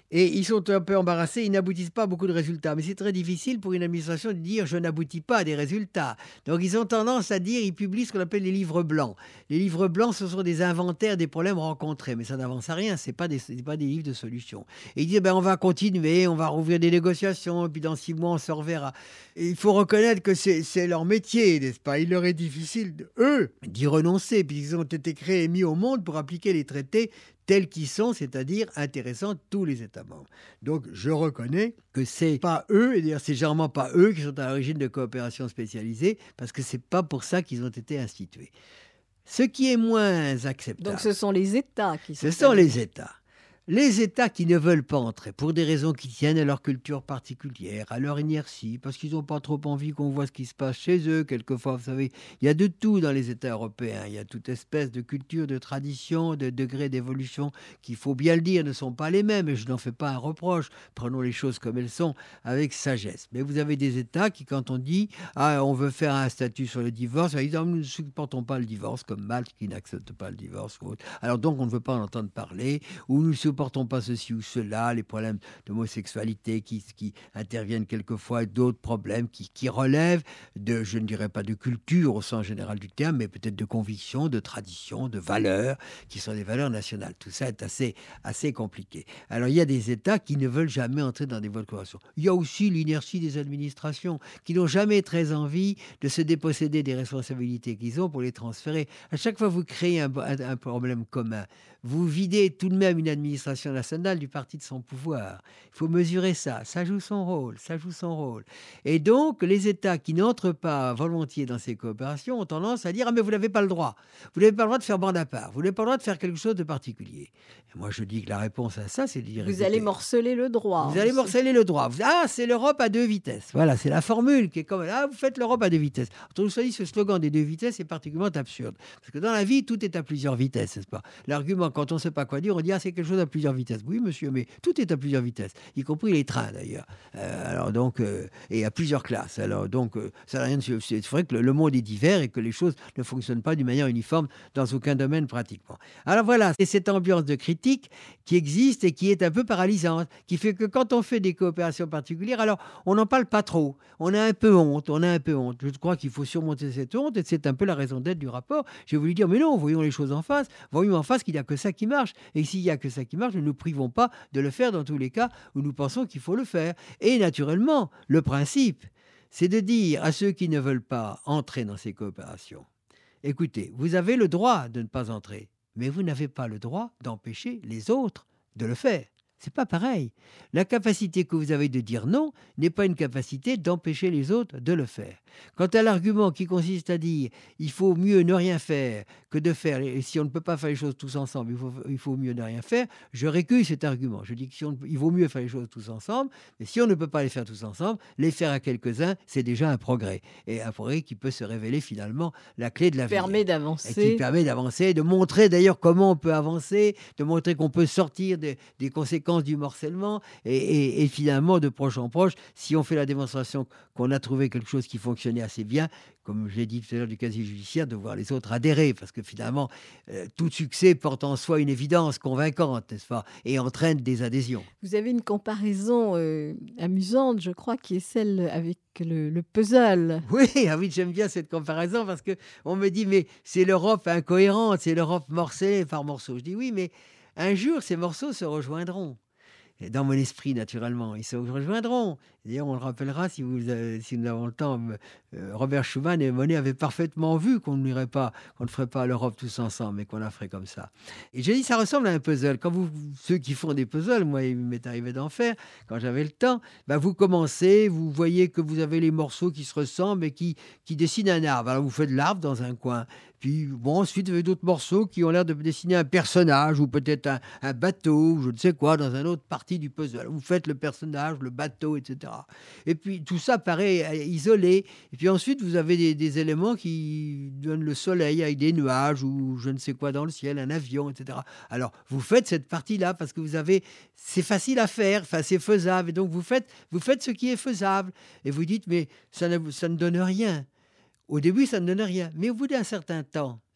Speaker 3: Et ils sont un peu embarrassés, ils n'aboutissent pas à beaucoup de résultats. Mais c'est très difficile pour une administration de dire « je n'aboutis pas à des résultats ». Donc ils ont tendance à dire, ils publient ce qu'on appelle les livres blancs. Les livres blancs, ce sont des inventaires des problèmes rencontrés, mais ça n'avance à rien, ce n'est pas, pas des livres de solutions. Et ils disent ben, « on va continuer, on va rouvrir des négociations, et puis dans six mois, on se reverra ». Et il faut reconnaître que c'est, c'est leur métier, n'est-ce pas? Il leur est difficile, eux, d'y renoncer, puisqu'ils ont été créés et mis au monde pour appliquer les traités tels qu'ils sont, c'est-à-dire intéressant tous les États membres. Donc, je reconnais que c'est pas eux, et d'ailleurs, c'est généralement pas eux qui sont à l'origine de coopérations spécialisées, parce que c'est pas pour ça qu'ils ont été institués. Ce qui est moins acceptable...
Speaker 2: Donc, ce sont les États qui sont...
Speaker 3: Ce sont les États. Les États qui ne veulent pas entrer, pour des raisons qui tiennent à leur culture particulière, à leur inertie, parce qu'ils n'ont pas trop envie qu'on voit ce qui se passe chez eux, quelquefois, vous savez, il y a de tout dans les États européens, il y a toute espèce de culture, de tradition, de degré d'évolution, qu'il faut bien le dire, ne sont pas les mêmes, et je n'en fais pas un reproche, prenons les choses comme elles sont, avec sagesse. Mais vous avez des États qui, quand on dit, ah, on veut faire un statut sur le divorce, ils disent, nous ne supportons pas le divorce, comme Malte qui n'accepte pas le divorce, ou autre. Alors donc on ne veut pas en entendre parler, ou nous ne supportons pas ceci ou cela, les problèmes d'homosexualité qui, qui interviennent quelquefois, et d'autres problèmes qui, qui relèvent de, je ne dirais pas de culture au sens général du terme, mais peut-être de conviction, de tradition, de valeurs, qui sont des valeurs nationales. Tout ça est assez, assez compliqué. Alors il y a des États qui ne veulent jamais entrer dans des voies de coopération. Il y a aussi l'inertie des administrations qui n'ont jamais très envie de se déposséder des responsabilités qu'ils ont pour les transférer. À chaque fois que vous créez un, un, un problème commun, vous videz tout de même une administration nationale du parti de son pouvoir. Il faut mesurer ça. Ça joue son rôle. Ça joue son rôle. Et donc, les États qui n'entrent pas volontiers dans ces coopérations ont tendance à dire « Ah, mais vous n'avez pas le droit. Vous n'avez pas le droit de faire bande à part. Vous n'avez pas le droit de faire quelque chose de particulier. » Et moi, je dis que la réponse à ça, c'est de dire...
Speaker 2: Vous allez morceler le droit.
Speaker 3: Vous allez morceler le droit. Ah, c'est l'Europe à deux vitesses. Voilà, c'est la formule qui est comme... Ah, vous faites l'Europe à deux vitesses. Entre nous, ce slogan des deux vitesses est particulièrement absurde. Parce que dans la vie, tout est à plusieurs vitesses, n'est-ce pas? L'argument, quand on ne sait pas quoi dire, on dit « Ah, c'est quelque chose à plusieurs vitesses. » Oui, monsieur, mais tout est à plusieurs vitesses, y compris les trains, d'ailleurs. Euh, alors donc, euh, et à plusieurs classes. Alors donc, euh, ça n'a rien de... C'est vrai que le, le monde est divers et que les choses ne fonctionnent pas d'une manière uniforme dans aucun domaine pratiquement. Alors voilà, c'est cette ambiance de critique qui existe et qui est un peu paralysante, qui fait que quand on fait des coopérations particulières, alors on n'en parle pas trop. On a un peu honte, on a un peu honte. Je crois qu'il faut surmonter cette honte et c'est un peu la raison d'être du rapport. J'ai voulu dire, mais non, voyons les choses en face. Voyons en face qu'il n'y a que ça qui marche. Et s'il n'y a que ça qui marche, ne nous privons pas de le faire dans tous les cas où nous pensons qu'il faut le faire. Et naturellement, le principe, c'est de dire à ceux qui ne veulent pas entrer dans ces coopérations, écoutez, vous avez le droit de ne pas entrer, mais vous n'avez pas le droit d'empêcher les autres de le faire. C'est pas pareil. La capacité que vous avez de dire non n'est pas une capacité d'empêcher les autres de le faire. Quant à l'argument qui consiste à dire il faut mieux ne rien faire que de faire, et si on ne peut pas faire les choses tous ensemble, il faut, il faut mieux ne rien faire, je récuse cet argument. Je dis qu'il si vaut mieux faire les choses tous ensemble, mais si on ne peut pas les faire tous ensemble, les faire à quelques-uns, c'est déjà un progrès. Et un progrès qui peut se révéler finalement la clé de l'avenir.
Speaker 2: Permet d'avancer.
Speaker 3: Et qui permet d'avancer, de montrer d'ailleurs comment on peut avancer, de montrer qu'on peut sortir des, des conséquences du morcellement et, et, et finalement de proche en proche, si on fait la démonstration qu'on a trouvé quelque chose qui fonctionnait assez bien, comme je l'ai dit tout à l'heure du casier judiciaire, de voir les autres adhérer, parce que finalement euh, tout succès porte en soi une évidence convaincante, n'est-ce pas, et entraîne des adhésions.
Speaker 2: Vous avez une comparaison euh, amusante, je crois, qui est celle avec le, le puzzle.
Speaker 3: Oui, ah oui, j'aime bien cette comparaison parce que on me dit mais c'est l'Europe incohérente, c'est l'Europe morcelée par morceaux. Je dis oui, mais un jour ces morceaux se rejoindront. Et dans mon esprit, naturellement, ils se rejoindront. D'ailleurs, on le rappellera, si, vous, euh, si nous avons le temps, euh, Robert Schuman et Monnet avaient parfaitement vu qu'on n'irait pas, qu'on ne ferait pas l'Europe tous ensemble, mais qu'on la ferait comme ça. Et j'ai dit, ça ressemble à un puzzle. Quand vous, ceux qui font des puzzles, moi, il m'est arrivé d'en faire, quand j'avais le temps, ben, vous commencez, vous voyez que vous avez les morceaux qui se ressemblent et qui, qui dessinent un arbre. Alors, vous faites l'arbre dans un coin. Puis, bon, ensuite, vous avez d'autres morceaux qui ont l'air de dessiner un personnage ou peut-être un, un bateau, ou je ne sais quoi, dans une autre partie du puzzle. Vous faites le personnage, le bateau, et cetera. Et puis, tout ça paraît isolé. Et puis ensuite, vous avez des, des éléments qui donnent le soleil avec des nuages ou je ne sais quoi dans le ciel, un avion, et cetera. Alors, vous faites cette partie-là parce que vous avez... C'est facile à faire, enfin, c'est faisable. Et donc, vous faites, vous faites ce qui est faisable. Et vous dites, mais ça ne, ça ne donne rien. Au début, ça ne donne rien. Mais au bout d'un certain temps,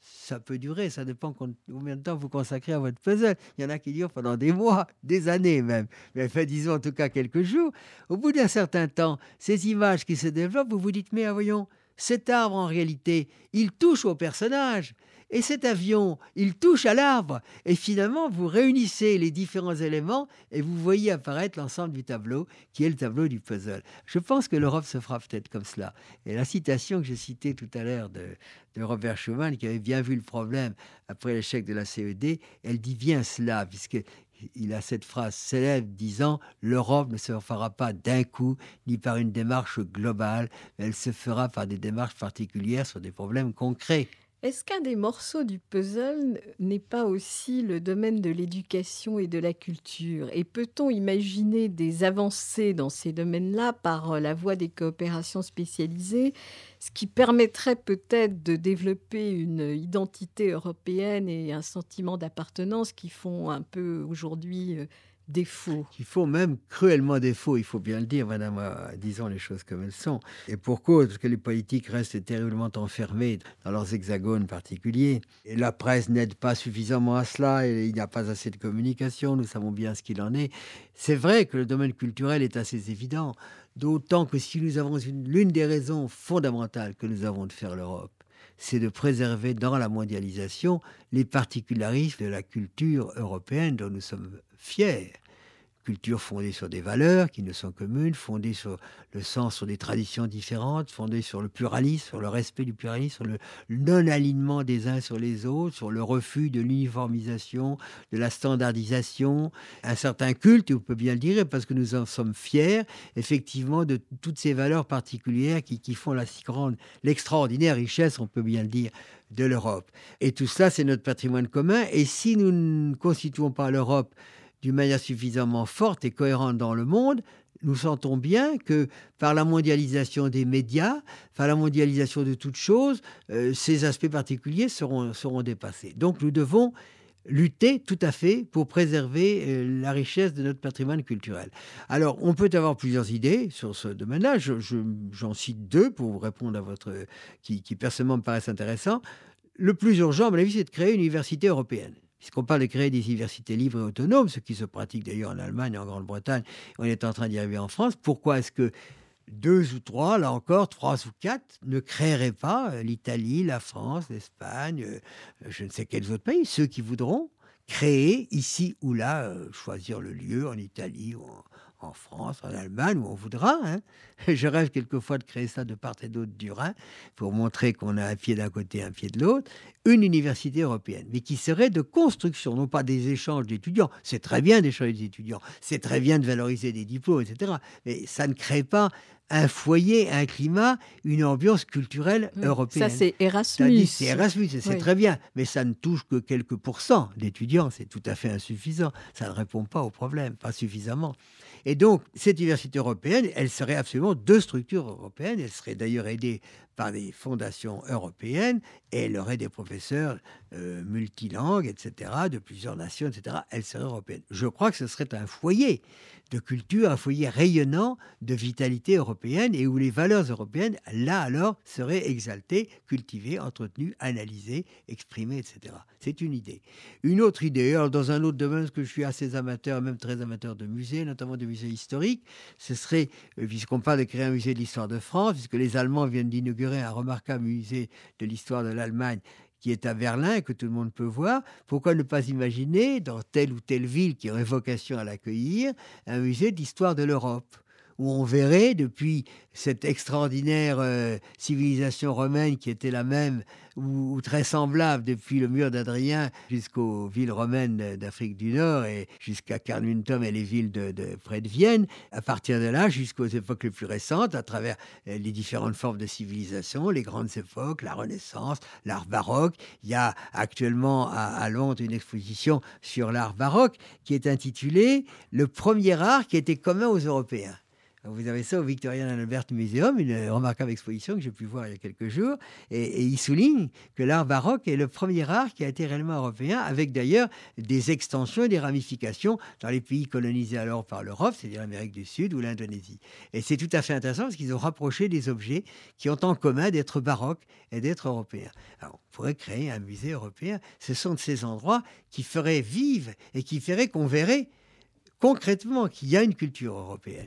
Speaker 3: ça peut durer, ça dépend combien de temps vous consacrez à votre puzzle. Il y en a qui durent pendant des mois, des années même. Mais enfin, disons en tout cas quelques jours. Au bout d'un certain temps, ces images qui se développent, vous vous dites, mais ah, voyons, cet arbre en réalité, il touche au personnage. Et cet avion, il touche à l'arbre. Et finalement, vous réunissez les différents éléments et vous voyez apparaître l'ensemble du tableau, qui est le tableau du puzzle. Je pense que l'Europe se fera peut-être comme cela. Et la citation que j'ai citée tout à l'heure de, de Robert Schuman, qui avait bien vu le problème après l'échec de la C E D, elle dit bien cela, puisqu'il a cette phrase célèbre disant « L'Europe ne se fera pas d'un coup, ni par une démarche globale, mais elle se fera par des démarches particulières sur des problèmes concrets. »
Speaker 2: Est-ce qu'un des morceaux du puzzle n'est pas aussi le domaine de l'éducation et de la culture? Et peut-on imaginer des avancées dans ces domaines-là par la voie des coopérations spécialisées, ce qui permettrait peut-être de développer une identité européenne et un sentiment d'appartenance qui font un peu aujourd'hui défaut?
Speaker 3: Qui font même cruellement défaut, il faut bien le dire, madame, euh, disons les choses comme elles sont. Et pour cause, parce que les politiques restent terriblement enfermés dans leurs hexagones particuliers. Et la presse n'aide pas suffisamment à cela, et il n'y a pas assez de communication, nous savons bien ce qu'il en est. C'est vrai que le domaine culturel est assez évident, d'autant que si nous avons une, l'une des raisons fondamentales que nous avons de faire l'Europe, c'est de préserver dans la mondialisation les particularismes de la culture européenne dont nous sommes fiers. Culture fondée sur des valeurs qui nous sont communes, fondée sur le sens, sur des traditions différentes, fondée sur le pluralisme, sur le respect du pluralisme, sur le non-alignement des uns sur les autres, sur le refus de l'uniformisation, de la standardisation, un certain culte, on peut bien le dire, parce que nous en sommes fiers, effectivement, de toutes ces valeurs particulières qui, qui font la si grande, l'extraordinaire richesse, on peut bien le dire, de l'Europe. Et tout cela, c'est notre patrimoine commun. Et si nous ne constituons pas l'Europe d'une manière suffisamment forte et cohérente dans le monde, nous sentons bien que par la mondialisation des médias, par la mondialisation de toutes choses, euh, ces aspects particuliers seront, seront dépassés. Donc nous devons lutter tout à fait pour préserver euh, la richesse de notre patrimoine culturel. Alors, on peut avoir plusieurs idées sur ce domaine-là. Je, je, j'en cite deux pour vous répondre à votre... qui, qui personnellement me paraissent intéressants. Le plus urgent, à mon avis, c'est de créer une université européenne. Puisqu'on parle de créer des universités libres et autonomes, ce qui se pratique d'ailleurs en Allemagne, en Grande-Bretagne, on est en train d'y arriver en France, pourquoi est-ce que deux ou trois, là encore, trois ou quatre, ne créeraient pas l'Italie, la France, l'Espagne, euh, je ne sais quels autres pays, ceux qui voudront créer ici ou là, euh, choisir le lieu en Italie ou en, en France, en Allemagne, où on voudra. Hein. Je rêve quelquefois de créer ça de part et d'autre du Rhin, pour montrer qu'on a un pied d'un côté, un pied de l'autre, une université européenne, mais qui serait de construction, non pas des échanges d'étudiants. C'est très bien d'échanger des étudiants, c'est très bien de valoriser des diplômes, et cetera. Mais ça ne crée pas un foyer, un climat, une ambiance culturelle
Speaker 2: oui,
Speaker 3: européenne.
Speaker 2: Ça, c'est Erasmus.
Speaker 3: C'est Erasmus, c'est
Speaker 2: oui.
Speaker 3: très bien, mais ça ne touche que quelques pourcents d'étudiants. C'est tout à fait insuffisant. Ça ne répond pas au problème, pas suffisamment. Et donc, cette université européenne, elle serait absolument deux structures européennes. Elle serait d'ailleurs aidée par des fondations européennes et elle aurait des professeurs euh, multilangues, et cetera, de plusieurs nations, et cetera. Elle serait européenne. Je crois que ce serait un foyer de culture, un foyer rayonnant de vitalité européenne et où les valeurs européennes, là alors, seraient exaltées, cultivées, entretenues, analysées, exprimées, et cetera. C'est une idée. Une autre idée, alors dans un autre domaine, parce que je suis assez amateur, même très amateur de musées, notamment de musées historiques, ce serait, puisqu'on parle de créer un musée de l'histoire de France, puisque les Allemands viennent d'inaugurer un remarquable musée de l'histoire de l'Allemagne qui est à Berlin et que tout le monde peut voir, pourquoi ne pas imaginer, dans telle ou telle ville qui aurait vocation à l'accueillir, un musée d'histoire de l'Europe, où on verrait, depuis cette extraordinaire euh, civilisation romaine qui était la même, ou, ou très semblable, depuis le mur d'Adrien jusqu'aux villes romaines d'Afrique du Nord et jusqu'à Carnuntum et les villes de, de, près de Vienne, à partir de là, jusqu'aux époques les plus récentes, à travers euh, les différentes formes de civilisation, les grandes époques, la Renaissance, l'art baroque. Il y a actuellement à, à Londres une exposition sur l'art baroque qui est intitulée « Le premier art qui était commun aux Européens ». Vous avez ça au Victorian and Albert Museum, une remarquable exposition que j'ai pu voir il y a quelques jours. Et, et il souligne que l'art baroque est le premier art qui a été réellement européen, avec d'ailleurs des extensions et des ramifications dans les pays colonisés alors par l'Europe, c'est-à-dire l'Amérique du Sud ou l'Indonésie. Et c'est tout à fait intéressant parce qu'ils ont rapproché des objets qui ont en commun d'être baroques et d'être européens. Alors, on pourrait créer un musée européen. Ce sont de ces endroits qui feraient vivre et qui feraient qu'on verrait concrètement qu'il y a une culture européenne.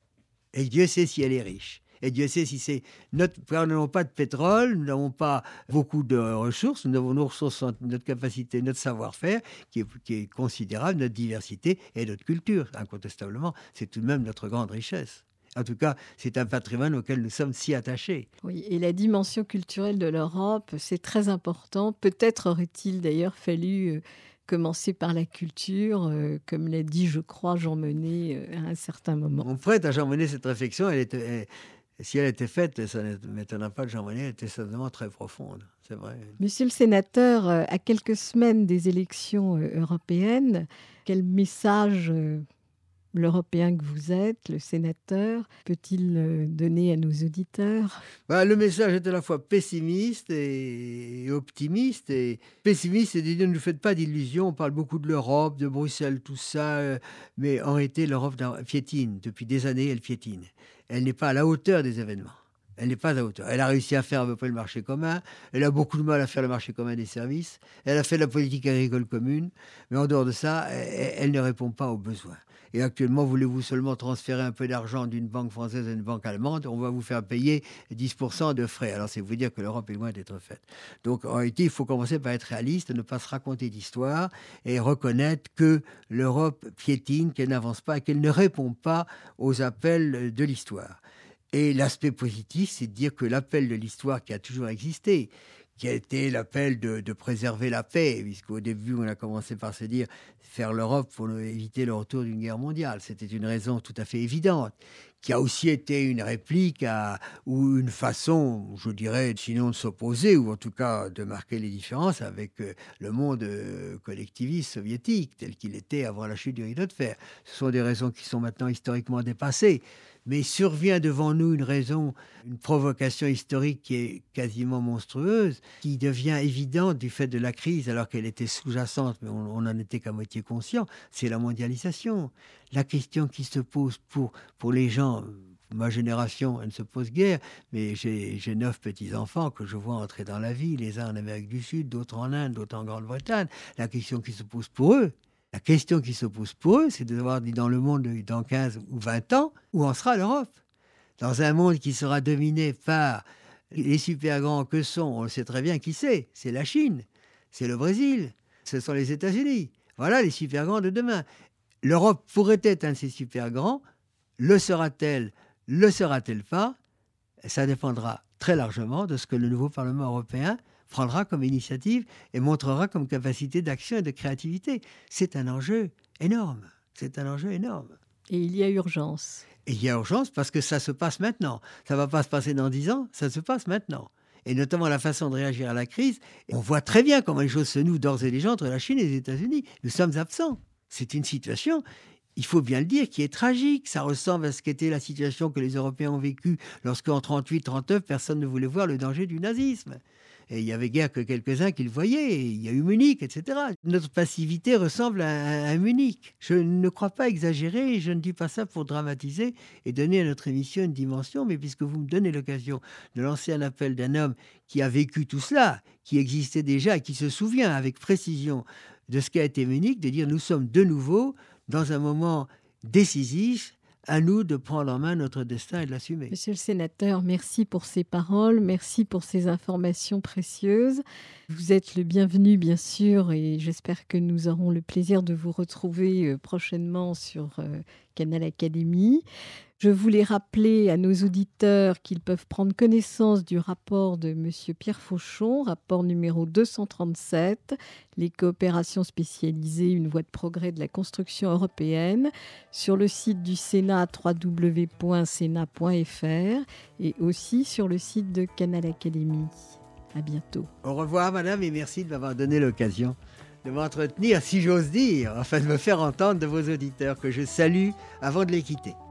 Speaker 3: Et Dieu sait si elle est riche. Et Dieu sait si c'est notre... Nous n'avons pas de pétrole, nous n'avons pas beaucoup de ressources, nous avons nos ressources, notre capacité, notre savoir-faire, qui est, qui est considérable, notre diversité et notre culture. Incontestablement, c'est tout de même notre grande richesse. En tout cas, c'est un patrimoine auquel nous sommes si attachés.
Speaker 2: Oui, et la dimension culturelle de l'Europe, c'est très important. Peut-être aurait-il d'ailleurs fallu... Euh, commencer par la culture, euh, comme l'a dit, je crois, Jean Monnet euh, à un certain moment.
Speaker 3: On prête à Jean Monnet cette réflexion. Elle était, elle, si elle était faite, ça ne m'étonnera pas de Jean Monnet, elle était certainement très profonde. C'est vrai.
Speaker 2: Monsieur le sénateur, euh, à quelques semaines des élections euh, européennes, quel message euh, l'Européen que vous êtes, le sénateur, peut-il euh, donner à nos auditeurs ?
Speaker 3: Bah, le message est à la fois pessimiste et optimiste. Et pessimiste, c'est de dire ne nous faites pas d'illusions. On parle beaucoup de l'Europe, de Bruxelles, tout ça. Euh, mais en réalité, l'Europe piétine. Depuis des années, elle piétine. Elle n'est pas à la hauteur des événements. Elle n'est pas à hauteur. Elle a réussi à faire à peu près le marché commun. Elle a beaucoup de mal à faire le marché commun des services. Elle a fait la politique agricole commune. Mais en dehors de ça, elle, elle ne répond pas aux besoins. Et actuellement, voulez-vous seulement transférer un peu d'argent d'une banque française à une banque allemande, on va vous faire payer dix pour cent de frais. Alors, c'est vous dire que l'Europe est loin d'être faite. Donc, en réalité, il faut commencer par être réaliste, ne pas se raconter d'histoire et reconnaître que l'Europe piétine, qu'elle n'avance pas, qu'elle ne répond pas aux appels de l'histoire. Et l'aspect positif, c'est de dire que l'appel de l'histoire qui a toujours existé, qui a été l'appel de, de préserver la paix, puisqu'au début, on a commencé par se dire faire l'Europe pour éviter le retour d'une guerre mondiale. C'était une raison tout à fait évidente, qui a aussi été une réplique à, ou une façon, je dirais, sinon de s'opposer, ou en tout cas de marquer les différences avec le monde collectiviste soviétique, tel qu'il était avant la chute du rideau de fer. Ce sont des raisons qui sont maintenant historiquement dépassées. Mais survient devant nous une raison, une provocation historique qui est quasiment monstrueuse, qui devient évidente du fait de la crise, alors qu'elle était sous-jacente, mais on n'en était qu'à moitié conscient, c'est la mondialisation. La question qui se pose pour, pour les gens, ma génération, elle ne se pose guère, mais j'ai, j'ai neuf petits-enfants que je vois entrer dans la vie, les uns en Amérique du Sud, d'autres en Inde, d'autres en Grande-Bretagne. La question qui se pose pour eux, La question qui se pose pour eux, c'est de savoir, dans le monde, dans quinze ou vingt ans, où en sera l'Europe. Dans un monde qui sera dominé par les super grands que sont, on le sait très bien qui c'est, c'est la Chine, c'est le Brésil, ce sont les États-Unis. Voilà les super grands de demain. L'Europe pourrait être un de ces super grands. Le sera-t-elle, le sera-t-elle pas? Ça dépendra très largement de ce que le nouveau Parlement européen prendra comme initiative et montrera comme capacité d'action et de créativité. C'est un enjeu énorme. C'est un enjeu énorme.
Speaker 2: Et il y a urgence.
Speaker 3: Et il y a urgence parce que ça se passe maintenant. Ça ne va pas se passer dans dix ans, ça se passe maintenant. Et notamment la façon de réagir à la crise. Et on voit très bien comment les choses se nouent d'ores et déjà entre la Chine et les États-Unis. Nous sommes absents. C'est une situation, il faut bien le dire, qui est tragique. Ça ressemble à ce qu'était la situation que les Européens ont vécue lorsqu'en trente-huit trente-neuf, personne ne voulait voir le danger du nazisme. Et il n'y avait guère que quelques-uns qui le voyaient. Il y a eu Munich, et cetera. Notre passivité ressemble à un Munich. Je ne crois pas exagérer, et je ne dis pas ça pour dramatiser et donner à notre émission une dimension, mais puisque vous me donnez l'occasion de lancer un appel d'un homme qui a vécu tout cela, qui existait déjà et qui se souvient avec précision de ce qu'a été Munich, de dire nous sommes de nouveau dans un moment décisif. À nous de prendre en main notre destin et de l'assumer.
Speaker 2: Monsieur le sénateur, merci pour ces paroles, merci pour ces informations précieuses. Vous êtes le bienvenu, bien sûr, et j'espère que nous aurons le plaisir de vous retrouver prochainement sur Canal Académie. Je voulais rappeler à nos auditeurs qu'ils peuvent prendre connaissance du rapport de M. Pierre Fauchon, rapport numéro deux cent trente-sept, les coopérations spécialisées, une voie de progrès de la construction européenne, sur le site du Sénat w w w point sénat point f r et aussi sur le site de Canal Académie. À bientôt.
Speaker 3: Au revoir, madame, et merci de m'avoir donné l'occasion de m'entretenir, si j'ose dire, afin de me faire entendre de vos auditeurs que je salue avant de les quitter.